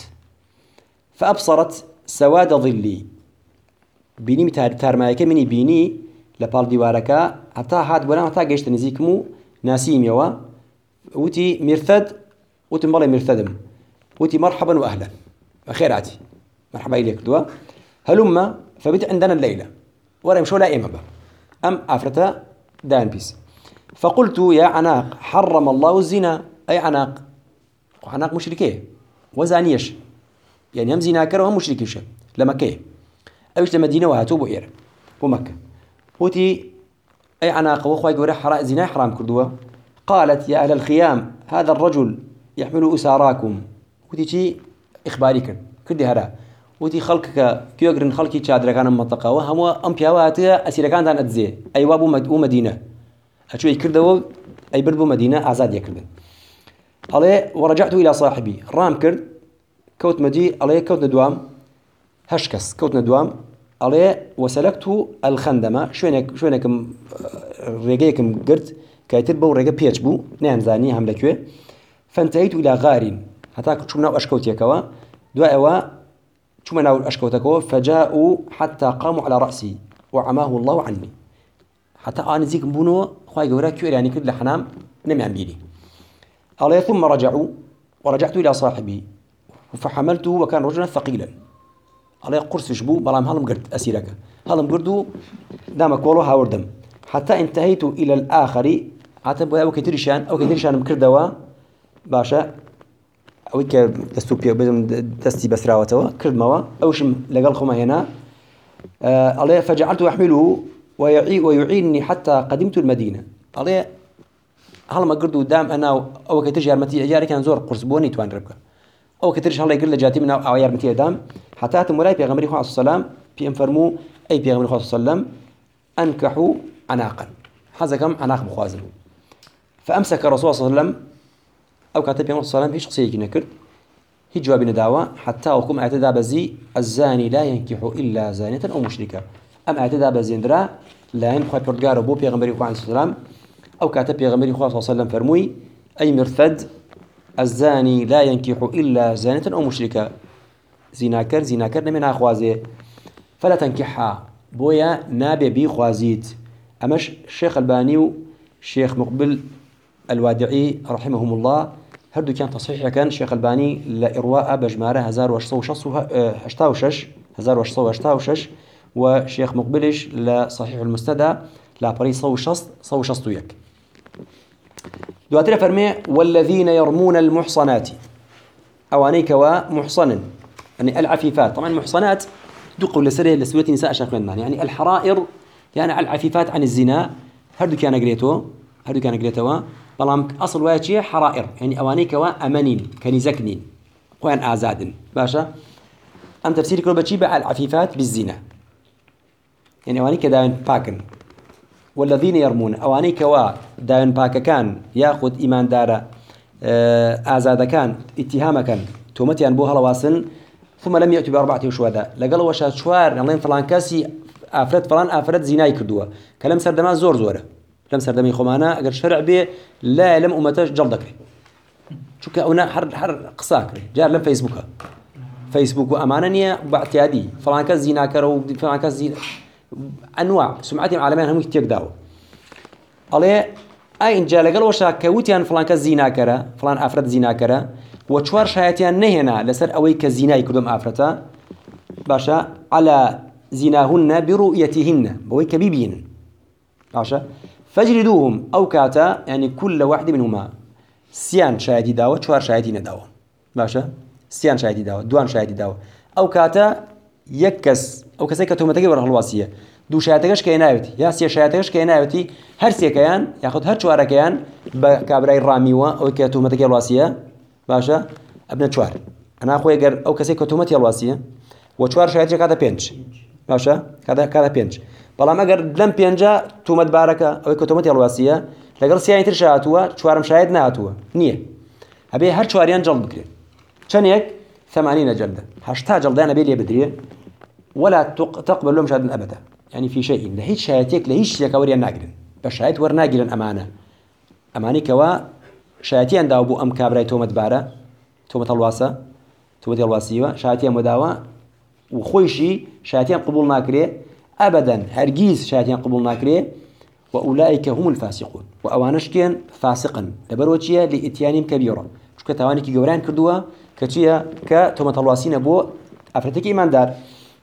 A: فأبصرت سواد ظلي بيني تارمايك مني بيني لبال ديوارك حتى هاد بنا حتى جيشت نزيكمو ناسيم يوا وتي مرثد وتي مبالي مرثدم وتي مرحبا وأهلا خيراتي مرحبا إليك دوا هلما فبت عندنا الليلة ولا يمشوا لا إما أم أفرتا دان بيس. فقلت يا عناق حرم الله الزنا أي عناق عناق مشركيه وزانيش يعني هم زنا كروا هم مشركيش لمكة أيش لمدينة وهاتوا بؤير ومكة وتي أي عناق وخواي جورح حرام زنا حرام كردوا. قالت يا أهل الخيام هذا الرجل يحمل أساراكم وتي إخباريك كدي هذا وتي خلقك كيوغرن خلقي شادر كان منطقة وهم أمبياوات أسير كان دان أتزي أي وابو مدينة أشوي كردوا أي بربو مدينة أعزاد يكردن. عليه ورجعت إلى صاحبي رام كرد كوت مدي عليه كوت ندوام هشكس كوت ندوام عليه وسلكته الخندمة شوينك شوينك رجيكم قرد كايتر بو رجع بيتش بو نعم زاني هم لكوه. فانتهيت إلى غار حتى شو مناو أشكوت يكوا دواء وا شو مناو أشكوتكوا فجاءوا حتى قاموا على رأسي وعماه الله عني حتى أنا زيك بونو خواي جورا كير يعني كل حنام نمي عم بيلي. عليه ثم رجعوا ورجعت إلى صاحبي فحملته وكان رجلا ثقيلا. عليه قرص شبو بلام هلم قرد أسيرك هلم قردو دامك والله هاوردم حتى انتهيت إلى الآخر حتى بو أو كتريشان أو كتريشان مكردوا باشا أو ك دستوبيا بدم دستي بسراوتوا كرد موا أوشم لقال خما هنا. آه عليه فجعلت أحمله ويعي ويعينني حتى قدمت المدينة. عليه هل ما قردو دام أنا أو كترش يارمتي أجاري كان زور قرص بوني توان ربك أو كترش هلا يقول لجاتي من أو يارمتي دام حتى أتم ولاي بيغمري خاص السلام في انفرمو أي بيغمري خاص السلام أنكحوا عناقا حزكم عناق بخوازن. فأمسك الرسول صلى الله عليه وسلم أو كاتب يوم الصلاة في شخصية كنكر هي جواب نداوة حتى وكم اعتدى بزي الزاني لا ينكح إلا زانية أو مشركة. أم اعتدى بزيندرا لا ينكح بردقار بو بيغمري خاص السلام أو كاتب بيغمري خاص صلى الله عليه وسلم فرموي أي مرثد الزاني لا ينكح إلا زانية أو مشركة زناكر زناكر نمنا خوازي فلا تنكحها بويا نابي بي خوازيت. أمش الشيخ الباني الشيخ مقبل الوادعي رحمهم الله هردو كان تصحيح كان الشيخ الباني لإرواء بجمارة هزار وشصو وشصو هشتا وشش هزار وشصة وشتا وشش وشيخ مقبلش لصحيح المستدى لا بري صو شص صو شص ويك دواتنا فرمي والذين يرمون المحصنات أوانيك ومحصن يعني العفيفات طبعا محصنات دقوا لسره لسورة نساء شاكلنا يعني الحرائر يعني العفيفات عن الزنا هردو كان قريتو هردو كان قريتو بلام أصل واجه حرائر يعني أوانيك وأمنين كنزكنين وين آزاد باشا أم تفسير كل بتشيب على العفيفات بالزنا يعني أوانيك داين باكن والذين يرمون أوانيك وداين باك كان يأخذ إيمان دارا آزاد كان اتهام كان تومتي أن بوها لواسن ثم لم يأتوا بأربعة شهداء لقالوا وشاد شوار الله فلان كاسي أفرد فلان أفرد زناي كردوا كلام سردما زور زوره كلام سردمي خمانة أجر شرع به لا لم أمتش جلدك شو كأنا حر حر قصاك جار لم فيسبوكها فيسبوك وأمانة باعتيادي فلان كاس زنا كرو فلان كاس زنا أنواع سمعتهم عالمين هم يتيك داو عليه أي إن جال قالوا وشا كوتيان فلان كاس زنا كرا فلان أفرد زنا كرا وشوار شهاتيان نهنا لسر أوي كزنا يكدم أفرتا باشا على زناهن برؤيتهن بوي كبيبين باشا فاجلدوهم أو كاتا يعني كل واحد منهما سيان شاهدي داوة شوار شاهدي نداوة باشا سيان شاهدي داوة دوان شاهدي داوة أو كاتا يكس أو كسيك تهمتك ورا الواسية دو شاهدتكش كينايوتي يا سيا شاهدتكش كينايوتي هر سيا كيان ياخذ هر شوار كيان بكابراي الراميوة أو كتهمتك الواسية باشا ابن شوار أنا أخوي جر أو كسيك تهمتي الواسية وشوار شاهدتك هذا بينش باشا كذا كذا بينج بلا ما قر لم بينجا تومت باركة أو كتومت الواسية لقر سيان ترشاتوا شوارم شاهد ناتوا نية أبي هر شواريان جلد بكري شنيك ثمانين جلدة هشتا جلدان أبي لي بدري ولا تقبل لهم شهادة أبدا يعني في شيء لهيش شهادتك لهيش يكوريان ناقلن بس شهادت ور ناقلن أمانة أماني كوا شهادتين داو بو أم كابراي تومت بارا تومت الواسة تومت الواسية شهادتين مداوة وخويشي شهادتين قبول ناكري أبدا هرجيز شهادتين قبول ناكري وأولئك هم الفاسقون وأوانشكين فاسقا لبروتشيا لإتيانهم كبيرة شو كتواني كي جوران كردوا كتشيا كتومت الواسين بو أفرتك إيمان دار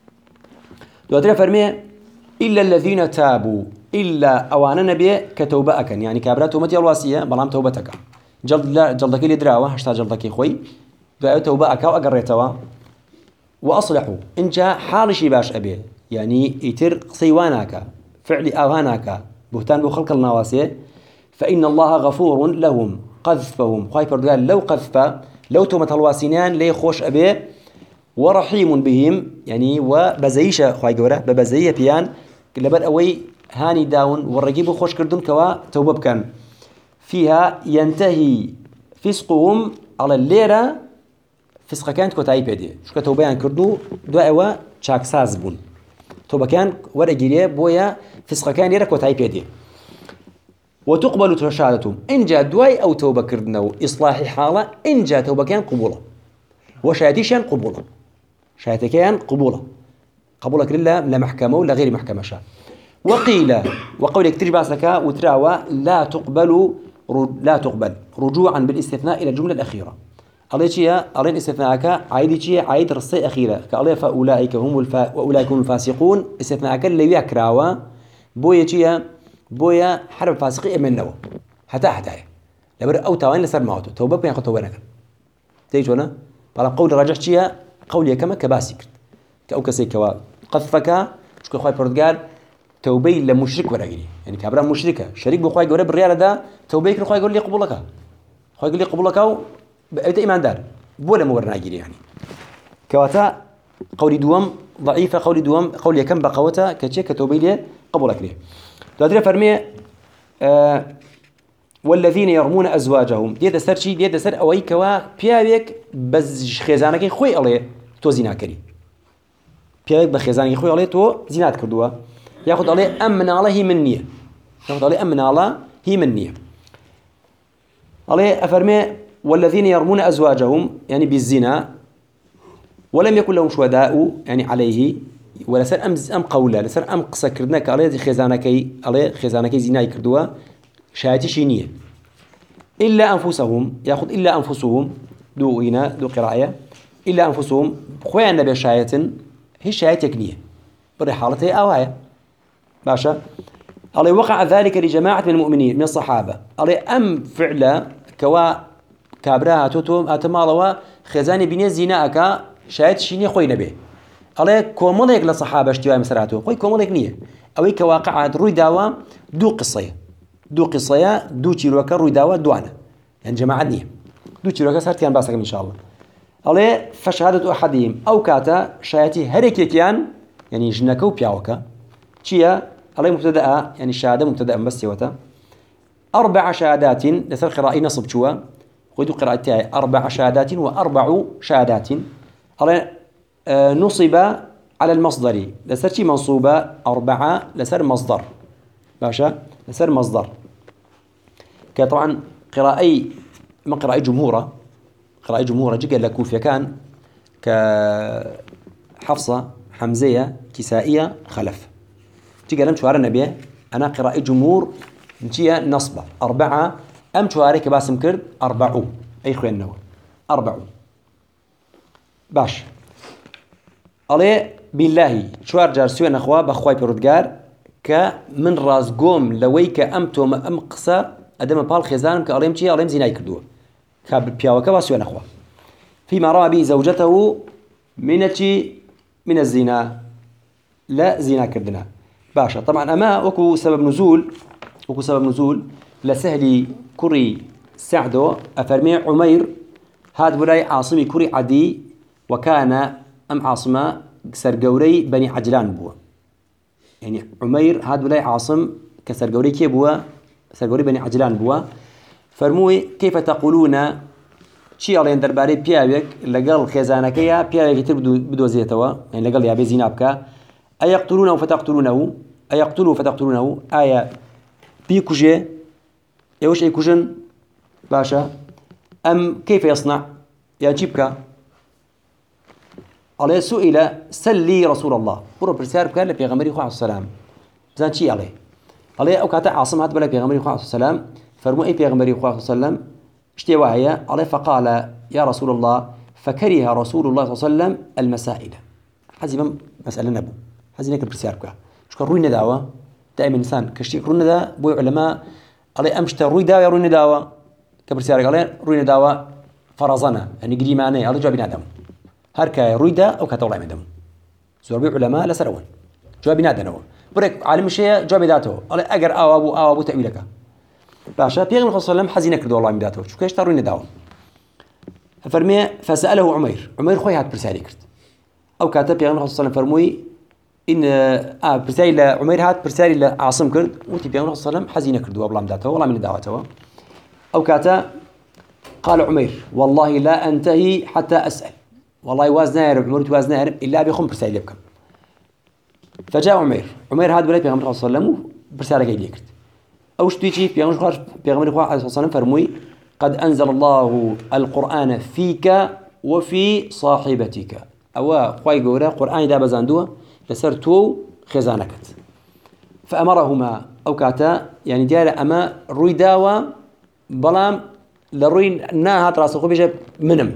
A: دواتنا فرمي إلا الذين تابوا إلا أوانا نبي كتوبة يعني كابرا تومتي الواسية بلام توبتك جلد لا جلدك اللي دراوة هشتا جلدك خوي توبة أكا وأقريتوا وأصلحوا إن جاء حال شي باش أبي يعني يتر صيوانك فعل أوانك بهتان بخلق النواسي فإن الله غفور لهم قذفهم خايف قال لو قذف لو تومت الواسينان لي خوش أبي ورحيم بهم يعني وبزيش خاي جورة ببزية بيان لبر أوي هاني داون والرجيب خوش كردون كوا توبة كان فيها ينتهي فسقهم على الليرة فسق كانت كتاي بدي شو كتوبيان كردو دعوة شاك سازبون توبة كان ورجيليه بويا فسق كان يرى كتاي بدي وتقبل شهادتهم إن جاء دواي أو توبة كردنا إصلاح حالة إن جاء توبة كان قبوله وشهادتيشان قبوله شهادتي كان قبوله قبولك لله لا محكمة ولا غير محكمة شاء وقيل وقول كتير باسك وتراوى لا تقبل لا تقبل رجوعا بالاستثناء إلى الجملة الأخيرة الله شيء الله استثناءك عيد شيء عيد رصي أخيرة كالله فأولئك هم الفا وأولئك هم الفاسقون استثناءك اللي يكراوا بويا شيء بويا حرب فاسقي من نو حتى حتى لبر أو توان لسر معته توبة بين خطوة تيجونا على قول رجع شيء قولي كما كباسك كأو كسي كوا قذفك شو كخوي برتقال توبي لمشرك ورجلي يعني كابرا مشركة شريك بخوي جورب بالريال ده توبيك الخوي يقول لي قبولك خوي يقول لي قبولك أو بقيت إيمان دار بولا مورنا جري يعني كواتا قولي دوام ضعيفة قولي دوام قولي كم بقوته كشيء كتوبي لي قبولك ليه تدري فرمي آه والذين يرمون أزواجهم دي دسر شيء دي دسر أوي كوا بيابك بز خزانك خوي عليه تو زنا كري بيابك بخزانك خوي عليه تو زنات كردوا ياخذ عليه أمن الله هي منية ياخذ عليه أمن الله هي منية عليه أفرمي والذين يرمون أزواجهم يعني بالزنا ولم يكن لهم شهداء يعني عليه ولا سر أم أم قولا لسر أم قصة كردناك عليه خزانكي عليه خزانكي زنا كردوا شهادتي شينية إلا أنفسهم يأخذ إلا أنفسهم دو إنا دو قراءة إلا أنفسهم خويا النبي شاية هي شهادة يكنية بري حالته أوايا باشا الله وقع ذلك لجماعة من المؤمنين من الصحابة الله أم فعلا كوا كابراها توتو أتمالوا خزاني بني زيناءك شاهد شيني خوي نبي الله كوموليك لصحابة اشتواء مسراته خوي كوموليك نية أوي كواقع روي داوا دو قصية دو قصية دو تيروكا روي داوا دوانا يعني جماعة نية دو تيروكا صارت كان باسكم إن شاء الله الله فشهادة أحدهم أو كاتا شهادتي هريكيان يعني جنكو بياوكا تشيا الله مبتدأ يعني شهادة مبتدأ بس يوتا أربع شهادات لسر قراءة نصب شوا خذوا قراءتها أربع شهادات وأربع شهادات الله آه نصب على المصدر لسر شي منصوبة أربعة لسر مصدر باشا لسر مصدر كطبعا قراءة ما قراءة جمهورة قراءة جمهورة جيجا لكوفيا كان كحفصة حمزية كسائية خلف تيجي لم شوار النبي أنا قراءة جمهور نتيا نصبة أربعة أم شواري كباسم كرد أربعو أي خوين نو أربعو باش عليه بالله شوار جار سوين أخوة بخواي بردقار كمن راس قوم لويك أمتو ما أم قصة أدم بال خزان كأليم شيء أليم زيناي كردوه كاب بياوك باسوين أخوة فيما رأى به زوجته من من الزنا لا زنا كردنا باشا طبعا أما وكو سبب نزول وكو سبب نزول لسهل كري سعدو أفرمي عمير هاد بلاي عاصمي كري عدي وكان أم عاصمة سرقوري بني عجلان بوا يعني عمير هاد بلاي عاصم كسرقوري كي بوا سرقوري بني عجلان بوا فرموي كيف تقولون شي على درباري بياوك لقال خزانكيا بياوك يتر بدو زيتوا يعني لقال يا بيزينابكا أيقتلونه فتقتلونه أيقتلوا فتقتلونه آية بيكوجي يوش يكوجن باشا أم كيف يصنع يا جيبكا عليه سئل سلي رسول الله برو برسار بكار لبيغمري خواه السلام زان شي عليه عليه أو كاتا عاصم هات بلا بيغمري خواه السلام فرمو أي بيغمري خواه السلام اشتوى هي عليه فقال يا رسول الله فكره رسول الله صلى الله عليه وسلم المسائل حزي مسألة نبو حزي نكر برسار بكار شكرا روي نداوة دائما إنسان كشتيك روي نداوة بوي علماء عليه أمشتا روي داوة روي نداوة كبرسار عليه روي نداوة فرزنا يعني قدي معناه على جواب نادم هركا روي دا أو كتولى مدم زور بيع علماء لا سرون جواب نادم بريك عالم شيء جواب ذاته على أجر أو أبو أو أبو تأويلك باشا بيغمر صلى الله عليه وسلم حزين كردو الله مداته شو كيش تروي نداوم فرمي فسأله عمير عمير خوي هات برسالي كرت أو كاتب بيغمر صلى الله عليه وسلم فرموي إن آه برسالي عمير هات برسالي لعاصم كرد وتي بيغمر صلى الله عليه وسلم حزين كردو الله مداته والله من دعوته أو كاتب قال عمير والله لا أنتهي حتى أسأل والله وازنا يرب عمر توازنا يرب إلا بيخون برسالي بكم فجاء عمير عمير هاد بلاد بيغمر صلى الله عليه وسلم برسالة جاي ليكرت أوش تيجي بيغمر بيغمر صلى الله عليه وسلم فرموي قد أنزل الله القرآن فيك وفي صاحبتك أو خواي جورا قرآن دا بزاندوه لسرتو خزانكت فأمرهما أو كاتا يعني ديار أما روي داوا بلام لروي نا هات راسخو بيجا منم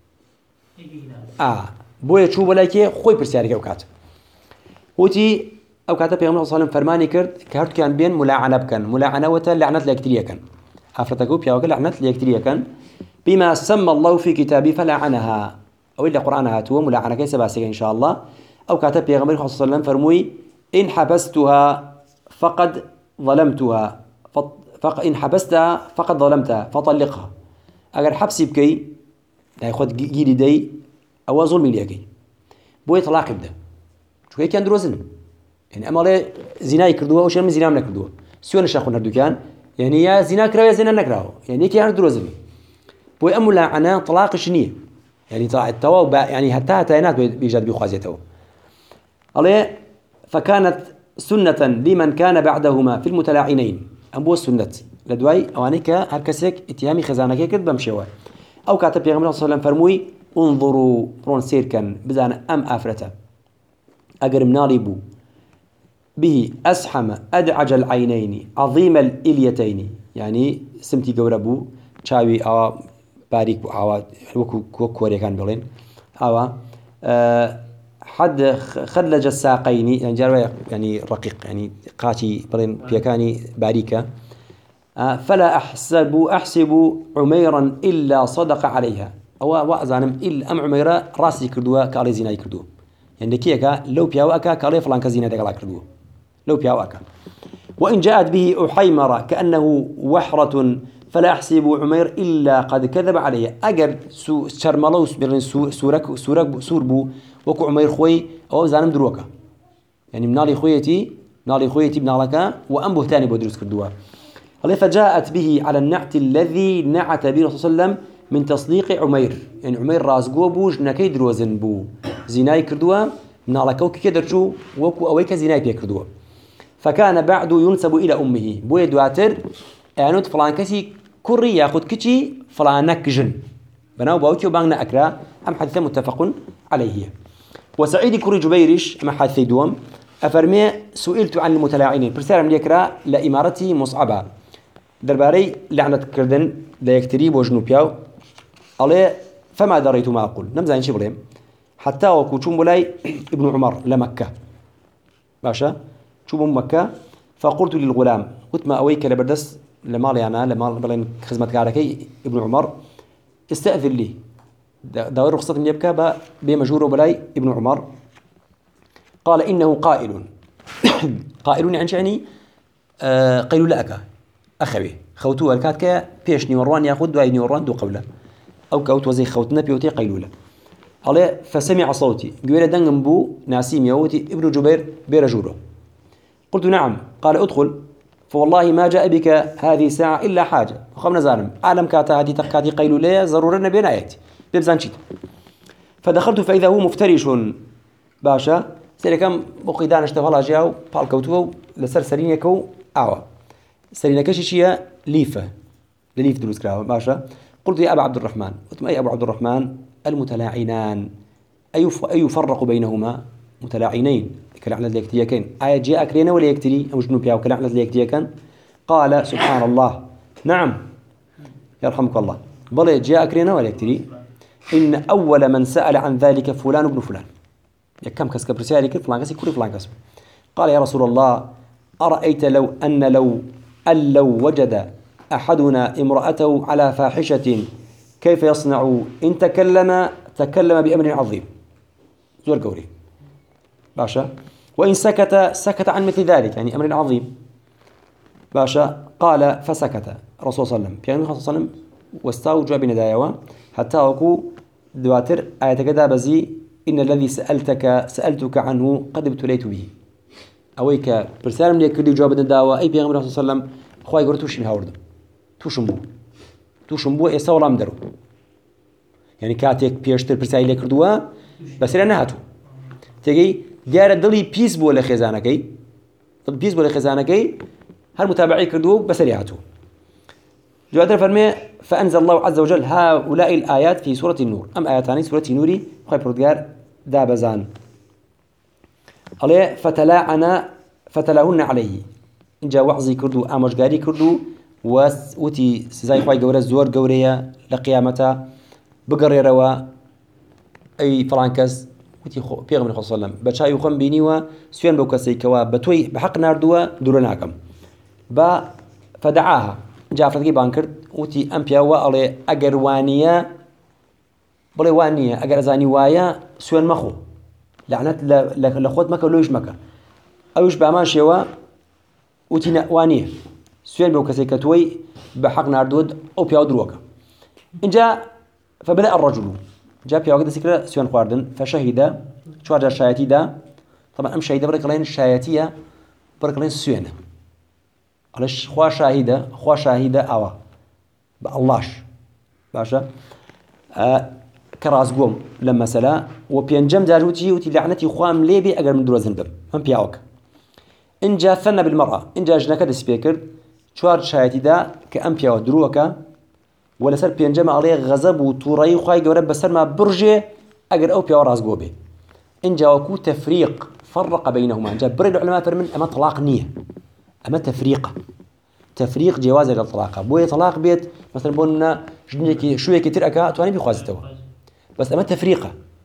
A: آه بويا شو بلاكي خوي برسالة أوكات وتي أوكات بيغمر صلى الله عليه وسلم فرماني كرد كهرت كان بين ملاعنة بكن ملاعنة وتا لعنة ليكتريا كان أفرتكو بيا لعنة ليكتريا كان بما سمى الله في كتابه فلعنها أو إلا قرآنها تو ملاعنة كيس باسية إن شاء الله أو كاتب بيغمر صلى الله عليه وسلم فرموي إن حبستها فقد ظلمتها فق إن حبستها فقد ظلمتها فطلقها أجر حبسي بكي هياخد جيلي دي أو ظلمي ليكي بوي طلاق يبدأ شو هيك كان دروزن يعني أما لا زنا يكردوها وش من زنا من يكردوها سوى نشاخون هردو كان يعني يا زنا كراو يا زنا نكراو يعني كي دروزن بوي أمو لعنة طلاق شنية يعني طلع التوا يعني حتى هتاينات بيجاد بيخازيته عليه فكانت سنة لمن كان بعدهما في المتلاعنين أبو السنة لدواي أوانيك هركسك اتهامي خزانك كد بمشوا أو كاتب يغمر صلى الله عليه وسلم فرموي انظروا برون سيركن بزان أم آفرته أجر منالبو به أسحم أدعج العينين عظيم الإليتين يعني سمتي جوربو شاوي أو باريك أو وكو كوري كان بلين أو أه حد خلج الساقين يعني جاروا يعني رقيق يعني قاتي بلين بيكاني باریکە فلا أحسب أحسب عميرا إلا صدق عليها أو وأزانم إلا أم عميرة راسي كردوها كالي زيناي كردوه يعني كيكا لو بياوكا كالي فلان كزيناي دقلا كردوه لو بياوكا وإن جاءت به أحيمرة كأنه وحرة فلا أحسب عمير إلا قد كذب عليه أجر سو شرملوس بين سورك سورك سوربو وكو عمير خوي أو زانم دروكا يعني منالي خويتي منالي خويتي بنالك وأم بهتاني بودرس كردوها فجاءت به على النعت الذي نعت به الرسول صلى الله عليه وسلم من تصديق عمير يعني عمير رازقو بوج نكي دروزن بو زيناي كردوها منالك وكي كدرشو وكو أويك زيناي بيه كردوها فكان بعد ينسب إلى أمه بوي دواتر أعنود فلان كسي كوري ياخد كتشي فلانك جن بناو باوكي وباننا أكرا أم حدث متفق عليه وسعيد كوري جبيرش ما حدث دوم أفرمي سئلت عن المتلاعنين برسالة من يكرا لإمارتي مصعبة درباري لعنة كردن لا يكتريب وجنوبياو عليه فما دريت ما أقول نمزين شبريم حتى وكوشم بلاي ابن عمر لمكة باشا شوفوا مكة فقلت للغلام قلت ما أويك لبردس لمالي أنا لمال بلين خدمة كاركي ابن عمر استأذن لي دور رخصة من يبكى بمجهور بلاي ابن عمر قال إنه قائل قائل يعني شعني آه قيل لك أخوي خوتو الكاتك بيش نيوران ياخذ دواي نيوران دو قوله أو كوت وزي خوتنا بيوتي قيلوله عليه فسمع صوتي قيل دنجم بو ناسيم يوتي ابن جبير بيرجوله قلت نعم قال ادخل فوالله ما جاء بك هذه الساعة إلا حاجة وخمنا زالم أعلم كاتا هذه تقاتي قيلوا لي ضرورنا بين آياتي بيبزانشيت فدخلت فإذا هو مفترش باشا سيركم بقيدان اشتغل جاو بالكوتو لسر سرينكو أعوى سرينكشي شيء ليفة لليف دروس كراوة باشا قلت يا أبا عبد الرحمن قلت ما أي أبو عبد الرحمن المتلاعنان أي أي يفرق بينهما متلاعنين كلعنة ليكتيكين آية جاء أكرينا ولا يكتري أو جنوب ياو كلعنة ليكتيكين قال سبحان الله نعم يرحمك الله بل جاء أكرينا ولا يكتري إن أول من سأل عن ذلك فلان ابن فلان يكم كسك برسالة كل فلان كسي كل فلان كسب قال يا رسول الله أرأيت لو أن لو أن لو وجد أحدنا امرأته على فاحشة كيف يصنع إن تكلم تكلم بأمر عظيم زور قوري باشا وإن سكت سكت عن مثل ذلك يعني أمر عظيم باشا قال فسكت رسول صلى الله عليه وسلم يعني صلى الله عليه وسلم واستوجب بندايوا حتى وكو دواتر آية كذا بزي إن الذي سألتك سألتك عنه قد ابتليت به أويك برسالة من يكردي جواب نداوا أي بيغمبر رسول صلى الله عليه وسلم خواهي قرر توشي مهاوردم توشم بو توشم بو إيسا ولا مدرو يعني كاتيك بيشتر برسالة لكردوا بس لأنها هاتو تجي جار دلي بيس بولا خزانكي طب بيس بولا خزانكي هل متابعي كردو بسريعته جواد فرمي فأنزل الله عز وجل هؤلاء الآيات في سورة النور أم آياتان سورة نوري خاي بردقار دابزان عليه فتلاعنا فتلاهن عليه إن جاء وعظي كردو آمشقاري كردو وتي سزاي خواي قورة زور قورية لقيامته بقري روا أي فرانكس وتي خو بيغمبر صلى الله عليه وسلم بچای خو بینیوا سوین بو کسی کوا بتوی بحق ناردوا دورناکم با فدعاها جعفرتي بانكر وتي امبيا والله اگر وانيه بلي وانيه اگر ازاني وايا سوين مخو لعنت لخوت مكه لوش مكه اوش بامان شوا وتي وانيه سوين بو كسي كتوي بحق ناردود او بياو دروكا ان جاء فبدا الرجل جاء بياو كده سكره سوين خواردن فشهد شوارد الشايتي دا طبعا ام شهيده بركلين الشايتيه بركلين سوين علاش خوا شاهده خوا شاهده اوا باللهش باشا آه كرازقوم لما سلا وبينجم داروتي وتي لعنتي خوام ليبي اگر من دروزن دم هم بياوك ان جا ثنا بالمراه ان جا جنك سبيكر شوار شاهتي دا كام بياو دروكا ولا سر بينجم عليه غضب وتوري خوي قرب بسر ما برجه اگر او بياو رازقوبي ان جا وكو تفريق فرق بينهما جا برد العلماء فرمن اما طلاق نيه أما تفريق تفريق جواز الطلاق بوي طلاق بيت مثلا بقولنا جنيك شوية كتير أكا تواني بيخوازتوا بس أما تفريقة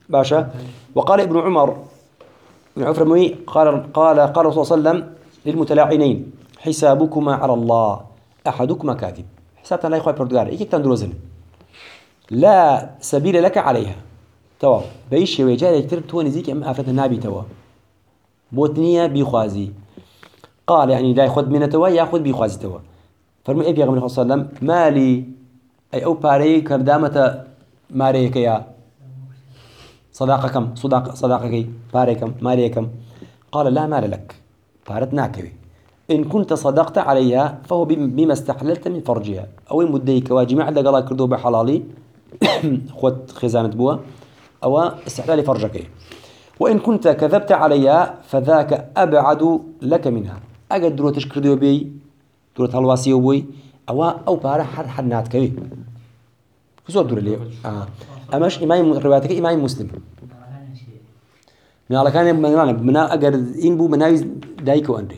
A: باشا. وقال ابن عمر بن عفرمي قال قال قال الرسول صلى الله عليه وسلم للمتلاعنين حسابكما على الله أحدكما كاذب. حسابتنا لا يخوي بردقار إيك تندروزن لا سبيل لك عليها توا بيش ويجاري كتير توني زيك أم آفة النبي توا بوتنية بيخوازي قال يعني لا يأخذ من توا يأخذ بيخوازي توا فرمي أبي غمر صلى الله عليه وسلم مالي أي أو باري كردامة ماريك يا صداقكم صداق صداقك باريكم ماريكم قال لا مال لك بارت ناكبي إن كنت صدقت عليها فهو بما استحللت من فرجها أو المديك واجمع لك الله كردو بحلالي خد خزانة بوا أو استحلال فرجك وإن كنت كذبت عليها فذاك أبعد لك منها أجد درو تشكردو بي درو هالواسي بوي أو أو بارح حد حد ناتكوي كسور دور اللي آه أمش إمام روايتك إمام مسلم من على كان من من أجر إن بو مناوي دايكو أندي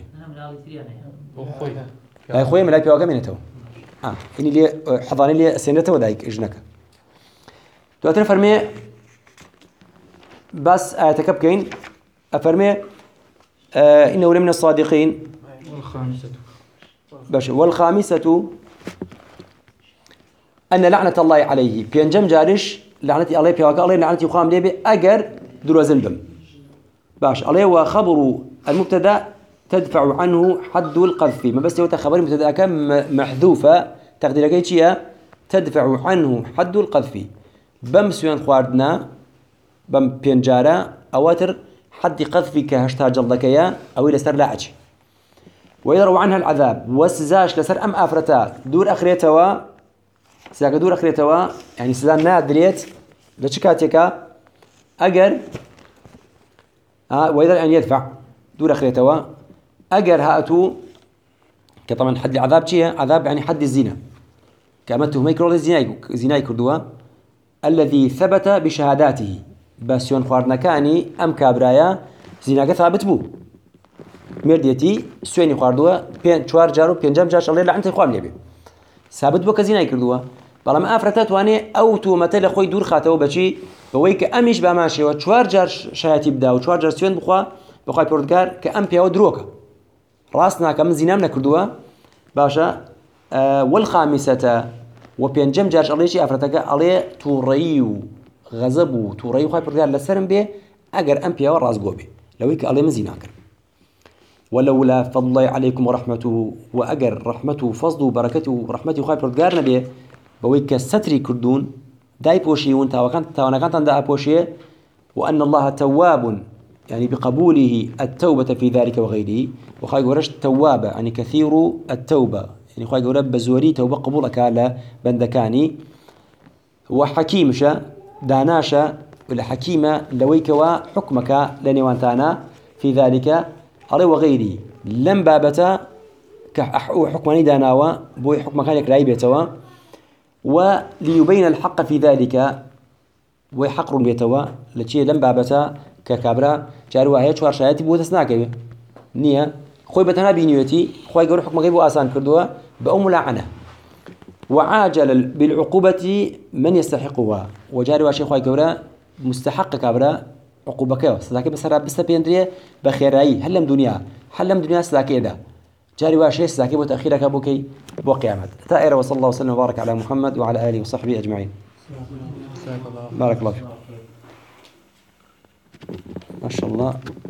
A: لا خوي ملاك بيوقع من تو آه إني لي حضاني لي سنته ودايك إجنك تو أترفرمي بس أتكب كين أفرمي آه إنه لمن الصادقين
C: والخامسة
A: باش والخامسة أن لعنة الله عليه بينجم جارش لعنة الله بيوقع الله لعنة يقام ليه بأجر دروزن بم باش عليه وخبر المبتدأ تدفع عنه حد القذف ما بس يوتا خبر المبتدأ كم محذوفة تقدير كيتشيا تدفع عنه حد القذف بمسيان خواردنا بم بينجارا أواتر حد قذف كهشتاج اللكيا أو إلى سر لاعج ويدروا عنها العذاب وسزاش لسر أم آفرتا دور أخريتوا ساق دور أخريتوا يعني سزان نادريت لشكاتيكا أجر آه ويدر أن يدفع دور أخريتوا أجر هاتو كطبعا حد العذاب شيء عذاب يعني حد الزنا كأمته ما يكرر الزنا زنا كردوا الذي ثبت بشهاداته بس يون خوارنا كاني أم كابرايا زنا ثابت بو مرديتي سويني خواردوا بين شوار جارو بين جام جاش الله لعنته خوام ليبي ثابت بو كزنا كردوا بلا ما أفرتت واني أو تو مثل خوي دور خاتو بشي بويك أمش بماشي وشوار جار شهادتي بدا وشوار جار سوين بخوا بخواي بردكار كأم بياو دروكا راسنا كم زينام نكردوا باشا آه والخامسة وبينجم جارش الله شيء أفرتك عليه توريو غزبو توريو خايف بردكار لسرم به أجر أم بياو راس قوبي لو هيك عليه مزيناكر ولولا فضل الله عليكم ورحمته وأجر رحمته فضل وبركته ورحمته خايف بردكار نبيه بويك ستري كردون داي بوشي وانت وكانت وانا كانت عند بوشي وأن الله تواب يعني بقبوله التوبة في ذلك وغيره وخاي قرش توابة يعني كثير التوبة يعني خاي قرب بزوري توبة قبولك على بندكاني وحكيمشا داناشا ولا حكيمة لويكوا حكمك لنوانتانا في ذلك على وغيره لم بابتا كحكماني داناوا بوي حكمك لك رايبتوا وليبين الحق في ذلك ويحقر بيتوا لشيء لم بابتا ككابرا جاروا هي شوار شايتي بو تسناكي نيه خوي بتنا بينيوتي خوي يقول حكم غيبو اسان كردوا بأم لعنه وعاجل بالعقوبة من يستحقها وجاروا شيء خوي كبرا مستحق كابرا عقوبك سلاكي بس راب بس بيندري بخيراي هلم دنيا هلم دنيا سلاكي ده جاروا شيء سلاكي وتأخيرك ابوكي بو قيامت تائر وصلى الله وسلم وبارك على محمد وعلى اله وصحبه اجمعين بارك الله فيك ما شاء الله